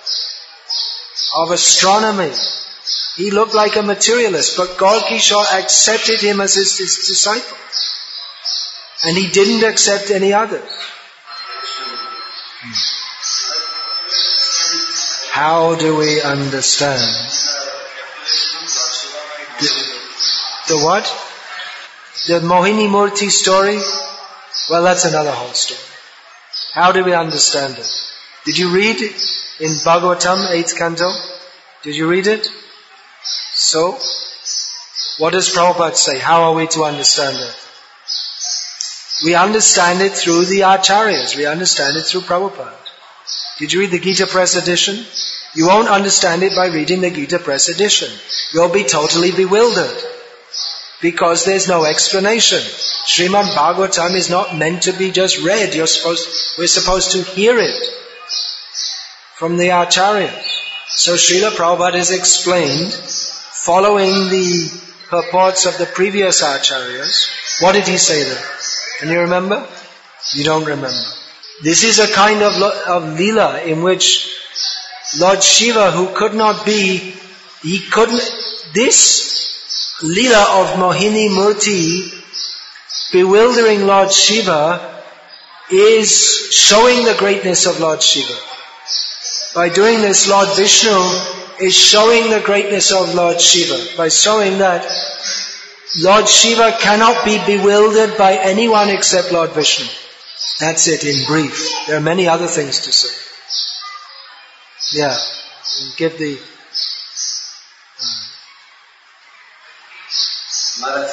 of astronomy. He looked like a materialist, but Gaur Kishore accepted him as his disciple. And he didn't accept any others. How do we understand? The what? The Mohini Murti story? Well, that's another whole story. How do we understand it? Did you read it in Bhagavatam, 8th canto? Did you read it? So, what does Prabhupada say? How are we to understand it? We understand it through the acharyas. We understand it through Prabhupada. Did you read the Gita Press edition? You won't understand it by reading the Gita Press edition. You'll be totally bewildered. Because there's no explanation. Srimad Bhagavatam is not meant to be just read. We're supposed to hear it from the acharyas. So Srila Prabhupada has explained, following the purports of the previous acharyas. What did he say there? Can you remember? You don't remember. This is a kind of lila in which Lord Shiva, who could not be, this lila of Mohini Murti, bewildering Lord Shiva, is showing the greatness of Lord Shiva. By doing this, Lord Vishnu is showing the greatness of Lord Shiva, by showing that Lord Shiva cannot be bewildered by anyone except Lord Vishnu. That's it in brief. There are many other things to say. Yeah, give the... Maharaj,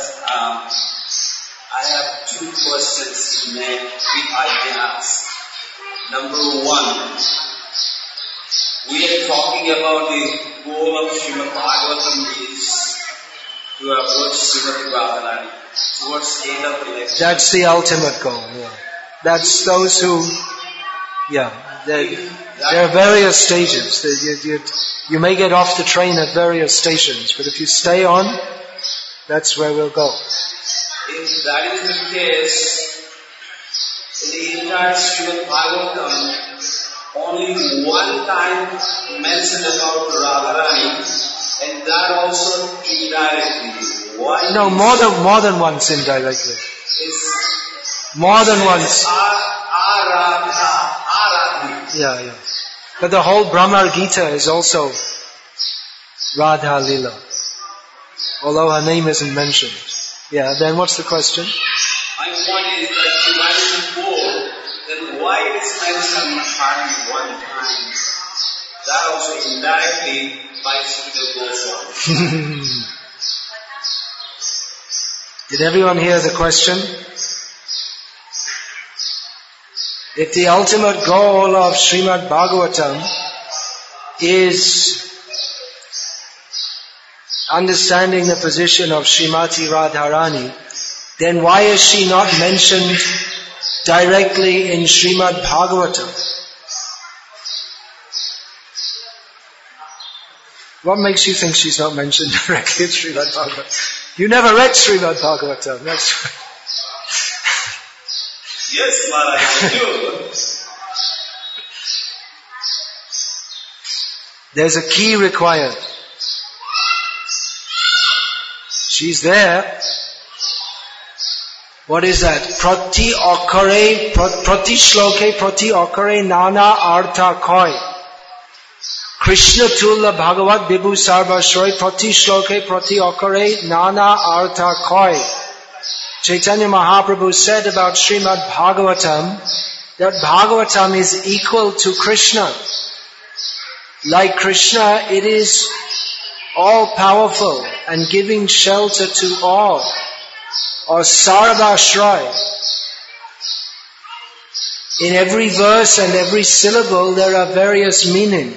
I have two questions to make, if I can ask. Number one, we are talking about the goal of Srimad Bhagavatam is to approach Srimati Radharani towards state of election. That's the ultimate goal, yeah. That's those who, yeah, there are various stages. You may get off the train at various stations, but if you stay on, that's where we'll go. If that is the case, in the entire Srimad Bhagavatam, only one time mentioned about Radharani, and that also indirectly. Why? No, more than once indirectly. More than once. Yeah. But the whole Brahma Gita is also Radha Lila. Although her name isn't mentioned. Yeah, then what's the question? My point is that if I is goal, then why is mentioned hardly one time? That also indirectly Vaishnava goes on. Did everyone hear the question? If the ultimate goal of Srimad Bhagavatam is understanding the position of Srimati Radharani, then why is she not mentioned directly in Srimad Bhagavatam? What makes you think she's not mentioned directly in Srimad Bhagavatam? You never read Srimad Bhagavatam, that's right. Yes, Maharaj, I do. There's a key required. She's there. What is that? Prati shloke prati okare nana artha koi. Krishna Tulla Bhagavat Vibhu Sarvashroy Prati shloke prati okare nana artha koi. Chaitanya Mahaprabhu said about Srimad Bhagavatam that Bhagavatam is equal to Krishna. Like Krishna, it is all-powerful and giving shelter to all. Or Sarvashray. In every verse and every syllable there are various meanings.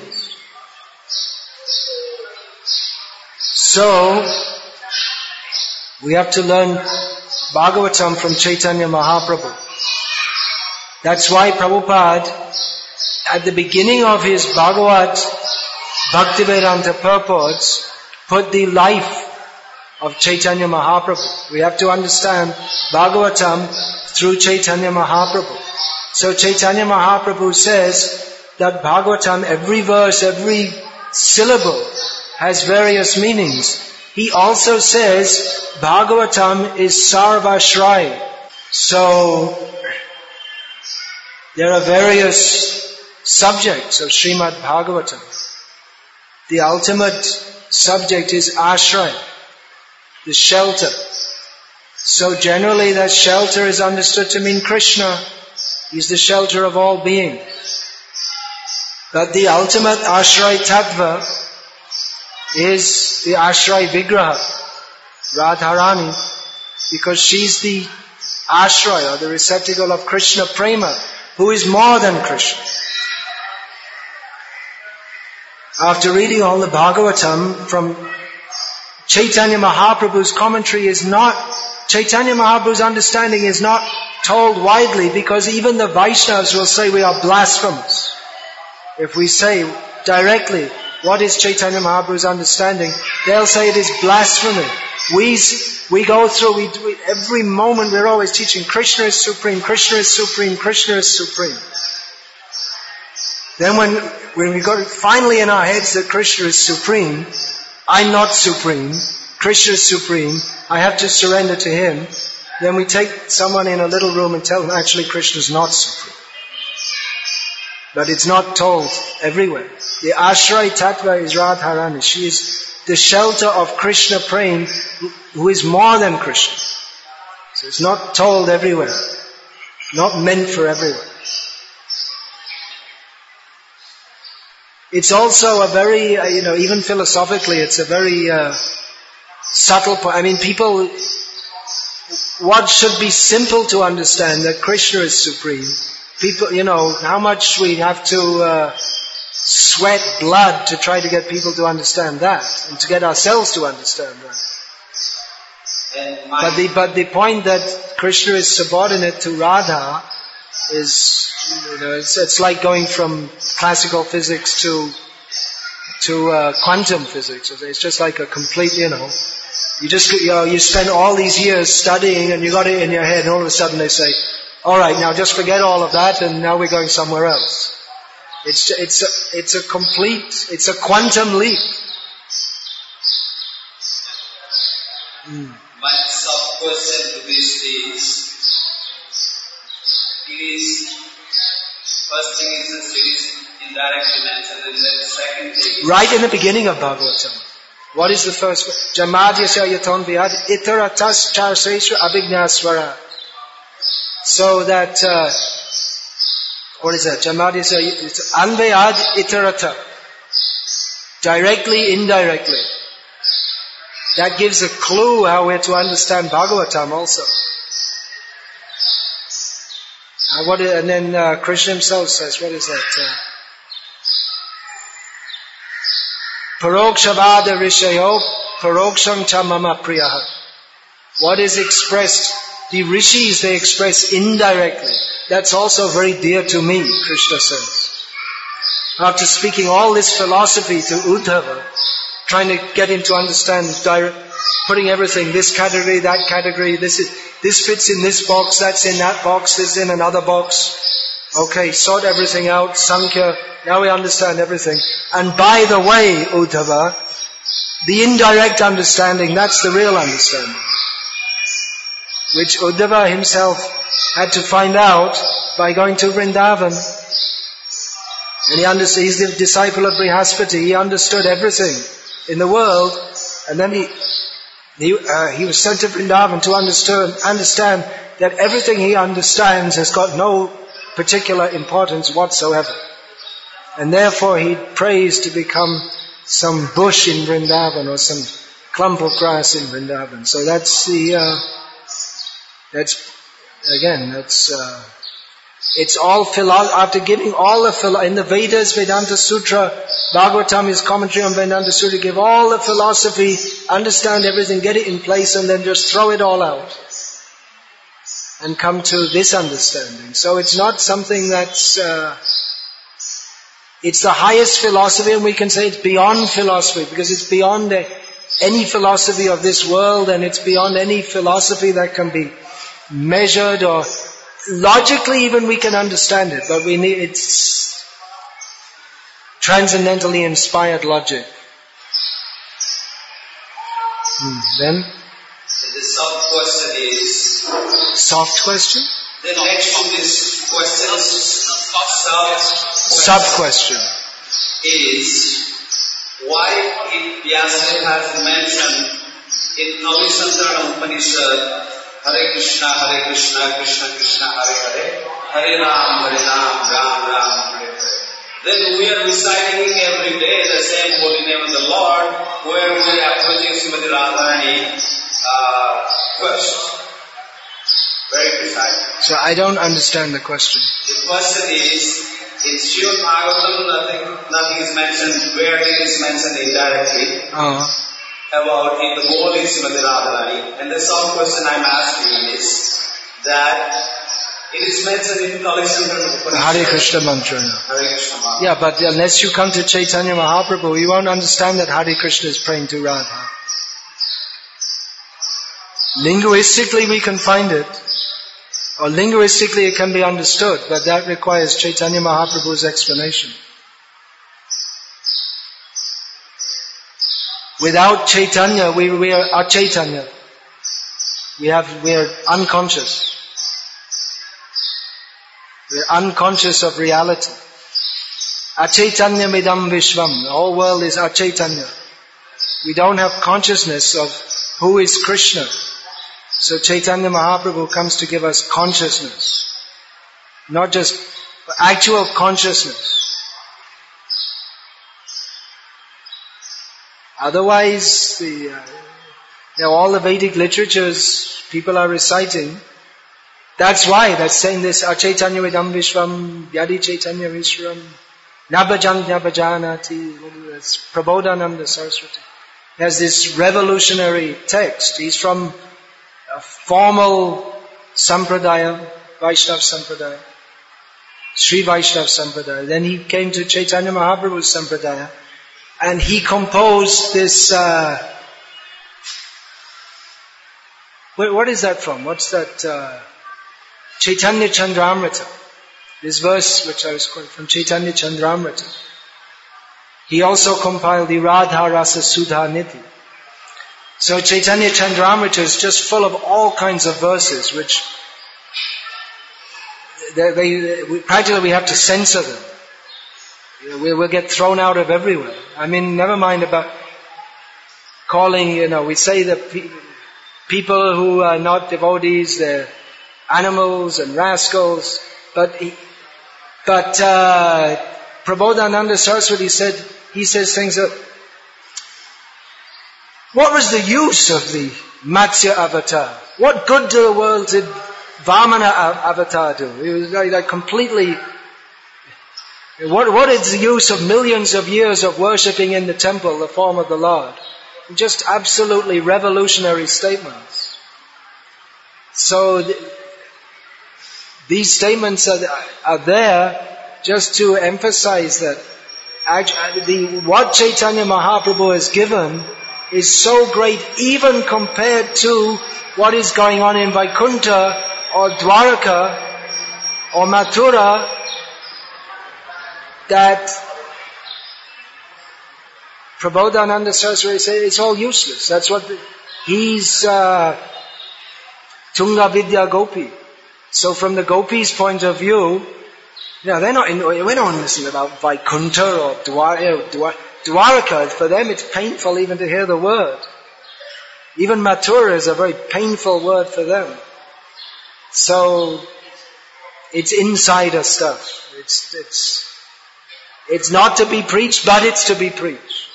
So, we have to learn Bhagavatam from Chaitanya Mahaprabhu. That's why Prabhupada, at the beginning of his Bhagavat Bhaktivedanta purports, put the life of Chaitanya Mahaprabhu. We have to understand Bhagavatam through Chaitanya Mahaprabhu. So Chaitanya Mahaprabhu says that Bhagavatam, every verse, every syllable has various meanings. He also says Bhagavatam is Sarvashray. So there are various subjects of Srimad Bhagavatam. The ultimate subject is Ashray, the shelter. So generally that shelter is understood to mean Krishna. He's the shelter of all beings. But the ultimate Ashray Tattva is the Ashray Vigraha, Radharani, because she's the ashraya, or the receptacle of Krishna prema, who is more than Krishna. After reading all the Bhagavatam from Chaitanya Mahaprabhu's commentary Chaitanya Mahaprabhu's understanding is not told widely, because even the Vaishnavas will say we are blasphemous. If we say directly, what is Chaitanya Mahaprabhu's understanding? They'll say it is blasphemy. We go through, every moment we're always teaching Krishna is supreme, Krishna is supreme, Krishna is supreme. Then when we got it finally in our heads that Krishna is supreme, I'm not supreme, Krishna is supreme, I have to surrender to Him, then we take someone in a little room and tell them actually Krishna is not supreme. But it's not told everywhere. The Ashray Tattva is Radharani. She is the shelter of Krishna Prem, who is more than Krishna. So it's not told everywhere. Not meant for everyone. It's also a very, even philosophically, it's a very subtle point. I mean, people, what should be simple to understand, that Krishna is supreme. People, how much we have to sweat blood to try to get people to understand that, and to get ourselves to understand that. But the point that Krishna is subordinate to Radha is, it's like going from classical physics to quantum physics. It's just like a complete, you spend all these years studying and you got it in your head, and all of a sudden they say, all right, now just forget all of that, and now we're going somewhere else. It's a quantum leap. My soft question to this is, first thing is the series indirectly mentioned, and then the second thing. Right in the beginning of Bhagavatam. What is the first? Jamadyasya yaton vyad itaratas charsesha abhignasvara. So that, what is that? Jamadyasya anvayad itarata. Directly, indirectly. That gives a clue how we're to understand Bhagavatam also. And then Krishna himself says, what is that? Parokshavada rishayo paroksham cha mama priyaha. What is expressed, the rishis, they express indirectly. That's also very dear to me, Krishna says. After speaking all this philosophy to Uddhava, trying to get him to understand, putting everything, this category, that category, this fits in this box, that's in that box, this is in another box. Okay, sort everything out, Sankhya, now we understand everything. And by the way, Uddhava, the indirect understanding, that's the real understanding. Which Uddhava himself had to find out by going to Vrindavan. And he's the disciple of Brihaspati, he understood everything in the world, and then he was sent to Vrindavan to understand that everything he understands has got no particular importance whatsoever. And therefore he prays to become some bush in Vrindavan or some clump of grass in Vrindavan. So that's it's all after giving all the in the Vedas, Vedanta Sutra, Bhagavatam is commentary on Vedanta Sutra, give all the philosophy, understand everything, get it in place, and then just throw it all out and come to this understanding. So it's not something that's it's the highest philosophy, and we can say it's beyond philosophy, because it's beyond any philosophy of this world, and it's beyond any philosophy that can be measured, or logically even we can understand it, but it's transcendentally inspired logic. Then? The soft question is... Soft question? The next to this question is sub-question. Is why Vyasa has mentioned in Navisantara Upanishad, Hare Krishna, Krishna Krishna, Hare Hare, Hare Ram, Ram Ram, Hare Hare. Then we are reciting every day the same holy name of the Lord, where we are approaching Srimati Radharani first. Where very precise. So I don't understand the question. The question is, in Srimad Bhagavatam, nothing is mentioned, where it is mentioned indirectly. About in the whole is Srimati Radharani. And the sub question I'm asking is that it is mentioned in Kali-Sutra. Hare Krishna mantra. Hare Krishna mantra. Yeah, but unless you come to Chaitanya Mahaprabhu, you won't understand that Hare Krishna is praying to Radha. Linguistically we can find it, or linguistically it can be understood, but that requires Chaitanya Mahaprabhu's explanation. Without Chaitanya, we are Chaitanya. We are unconscious. We are unconscious of reality. Achaitanya midam vishvam. The whole world is achaitanya. We don't have consciousness of who is Krishna. So Chaitanya Mahaprabhu comes to give us consciousness. Not just actual consciousness. Otherwise, all the Vedic literatures people are reciting. That's why that's saying this Achaitanya vidam vishvam yadi chaitanya vishram nabhajan nabhajanati. That's Prabodhananda Saraswati. He has this revolutionary text. He's from a formal sampradaya, Vaishnava sampradaya, Sri Vaishnava sampradaya. Then he came to Chaitanya Mahaprabhu's sampradaya. And he composed this, what is that from? What's that, Chaitanya Chandramrita. This verse which I was quoting from Chaitanya Chandramrita. He also compiled the Radha Rasa Sudha Niti. So Chaitanya Chandramrita is just full of all kinds of verses which, practically we have to censor them. We'll get thrown out of everywhere. I mean, never mind about calling, we say that people who are not devotees, they're animals and rascals. But Prabodhananda Saraswati he says things that, what was the use of the Matsya avatar? What good to the world did Vamana avatar do? He was like completely... What is the use of millions of years of worshipping in the temple, the form of the Lord? Just absolutely revolutionary statements. So these statements are there just to emphasize that what Chaitanya Mahaprabhu has given is so great even compared to what is going on in Vaikuntha or Dwaraka or Mathura, that Prabodhananda Saraswati says it's all useless. That's what he's Tunga Vidya Gopi. So from the gopis' point of view, we're not listening about Vaikuntha or Dwaraka. For them it's painful even to hear the word. Even Mathura is a very painful word for them. So it's insider stuff. It's not to be preached, but it's to be preached.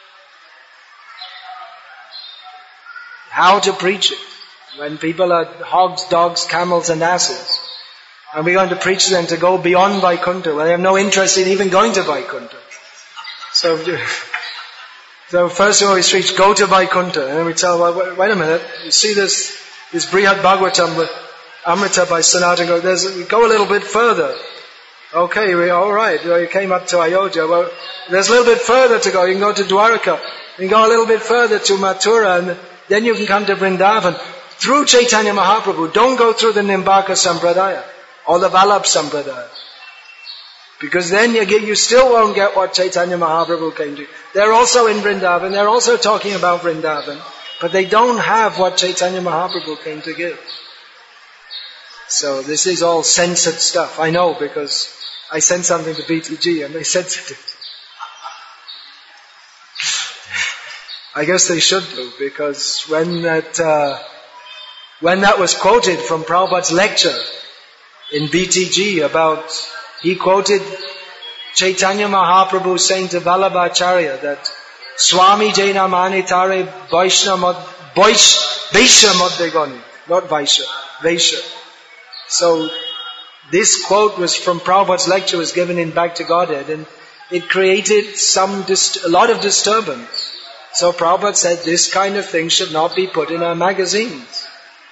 How to preach it? When people are hogs, dogs, camels and asses. And we're going to preach them to go beyond Vaikuntha. Well, they have no interest in even going to Vaikuntha. So first of all we preach, go to Vaikuntha. And then we tell, well, wait a minute, you see this Brihad Bhagavatam with Amrita by Sanatana, go a little bit further. Okay, alright, you came up to Ayodhya. Well, there's a little bit further to go. You can go to Dwaraka. You can go a little bit further to Mathura, and then you can come to Vrindavan. Through Chaitanya Mahaprabhu, don't go through the Nimbaka Sampradaya or the Vallabh Sampradaya. Because then you still won't get what Chaitanya Mahaprabhu came to. They're also in Vrindavan, they're also talking about Vrindavan, but they don't have what Chaitanya Mahaprabhu came to give. So this is all censored stuff. I know, because I sent something to BTG and they censored it. I guess they should do, because when that was quoted from Prabhupada's lecture in BTG he quoted Chaitanya Mahaprabhu saying to Vallabhacharya that Swami Jaina Manitare Vaishya Madhegani, not Vaishya, Vaishya. So this quote was from Prabhupada's lecture, was given in Back to Godhead, and it created a lot of disturbance. So Prabhupada said this kind of thing should not be put in our magazines.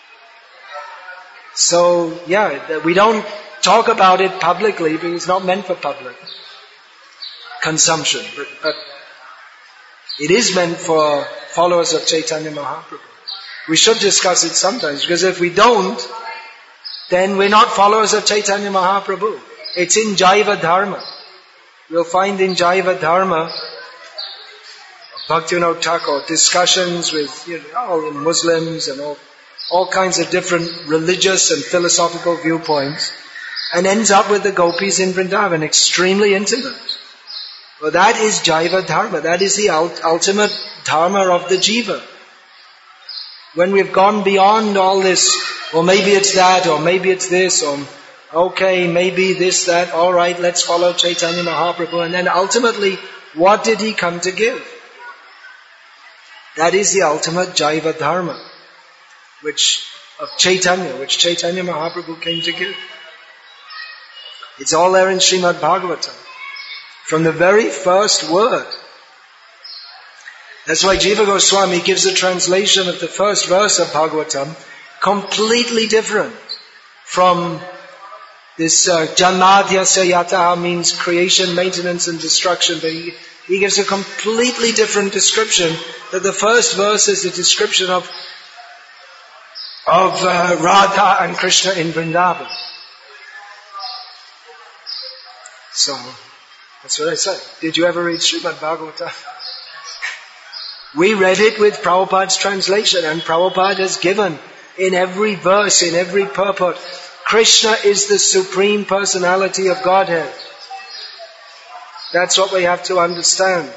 So, we don't talk about it publicly because it's not meant for public consumption. But it is meant for followers of Chaitanya Mahaprabhu. We should discuss it sometimes, because if we don't, then we're not followers of Chaitanya Mahaprabhu. It's in Jaiva Dharma. You'll find in Jaiva Dharma, Bhaktivinoda Thakur, discussions with all the Muslims and all kinds of different religious and philosophical viewpoints, and ends up with the gopis in Vrindavan, extremely intimate. Well, that is Jaiva Dharma. That is the ultimate Dharma of the Jiva. When we've gone beyond all this, or maybe it's that, or maybe it's this, or okay, maybe this, that, alright, let's follow Chaitanya Mahaprabhu, and then ultimately, what did he come to give? That is the ultimate Jaiva Dharma, which Chaitanya Mahaprabhu came to give. It's all there in Srimad Bhagavatam. From the very first word. That's why Jiva Goswami gives a translation of the first verse of Bhagavatam completely different from this Janmadhyasya Yataha, means creation, maintenance and destruction. But he gives a completely different description. That the first verse is a description of Radha and Krishna in Vrindavan. So, that's what I said. Did you ever read Srimad Bhagavatam? We read it with Prabhupada's translation, and Prabhupada has given in every verse, in every purport, Krishna is the Supreme Personality of Godhead. That's what we have to understand.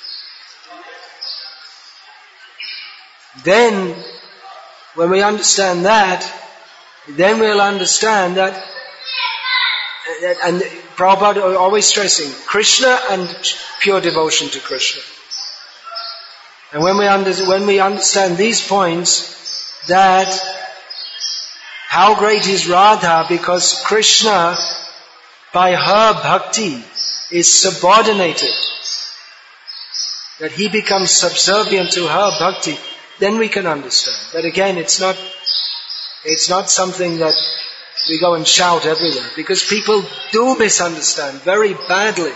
Then, when we understand that, then we'll understand that, and Prabhupada always stressing, Krishna and pure devotion to Krishna. And when we understand these points, that how great is Radha, because Krishna, by her bhakti, is subordinated, that he becomes subservient to her bhakti, then we can understand. But again, it's not something that we go and shout everywhere, because people do misunderstand very badly.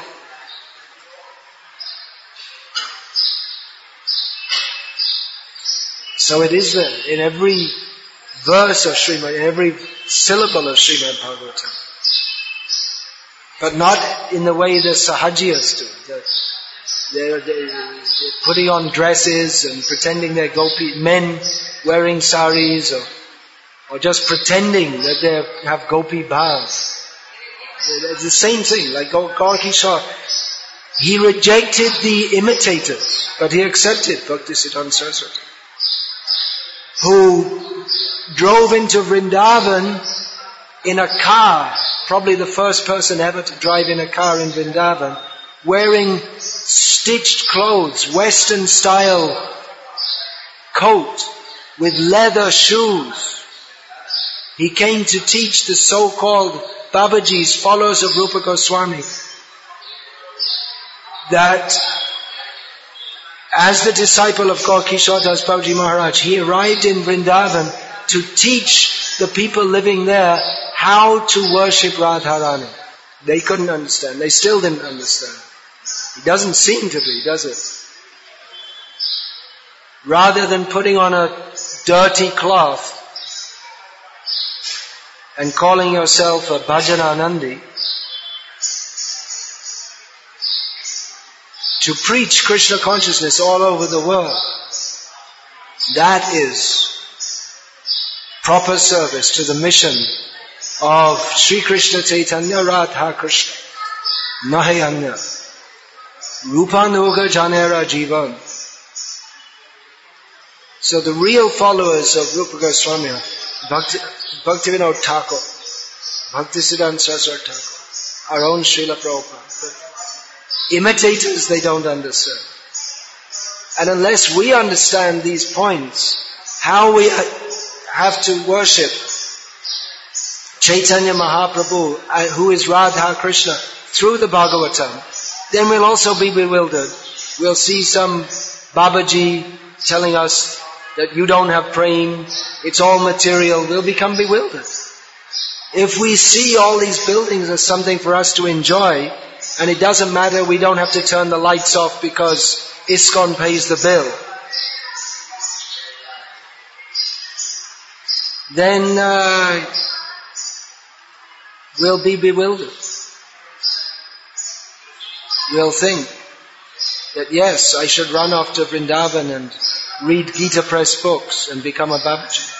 So it is there in every verse of Srimad, in every syllable of Srimad Bhagavatam. But not in the way the Sahajiyas do. They're putting on dresses and pretending they're gopi, men wearing saris, or just pretending that they have gopi bhavs. It's the same thing, like Gaur Kishore. He rejected the imitators, but he accepted Bhaktisiddhanta Saraswati, who drove into Vrindavan in a car, probably the first person ever to drive in a car in Vrindavan, wearing stitched clothes, Western style coat with leather shoes. He came to teach the so-called Babajis, followers of Rupa Goswami, that as the disciple of Gaur Kishore Das Babaji Maharaj, he arrived in Vrindavan to teach the people living there how to worship Radharani. They couldn't understand. They still didn't understand. It doesn't seem to be, does it? Rather than putting on a dirty cloth and calling yourself a Bhajananandi, to preach Krishna consciousness all over the world, that is proper service to the mission of Sri Krishna Chaitanya Radha Krishna Nahayanya Rupanuga Janera Jivan. So the real followers of Rupa Goswami are Bhaktivinoda Thakur, Bhaktisiddhanta Saraswati Thakur, our own Srila Prabhupada. But imitators, they don't understand. And unless we understand these points, how we have to worship Chaitanya Mahaprabhu, who is Radha Krishna, through the Bhagavatam, then we'll also be bewildered. We'll see some Babaji telling us that you don't have prem, it's all material. We'll become bewildered. If we see all these buildings as something for us to enjoy, and it doesn't matter, we don't have to turn the lights off because ISKCON pays the bill, then we'll be bewildered. We'll think that yes, I should run off to Vrindavan and read Gita Press books and become a Babaji.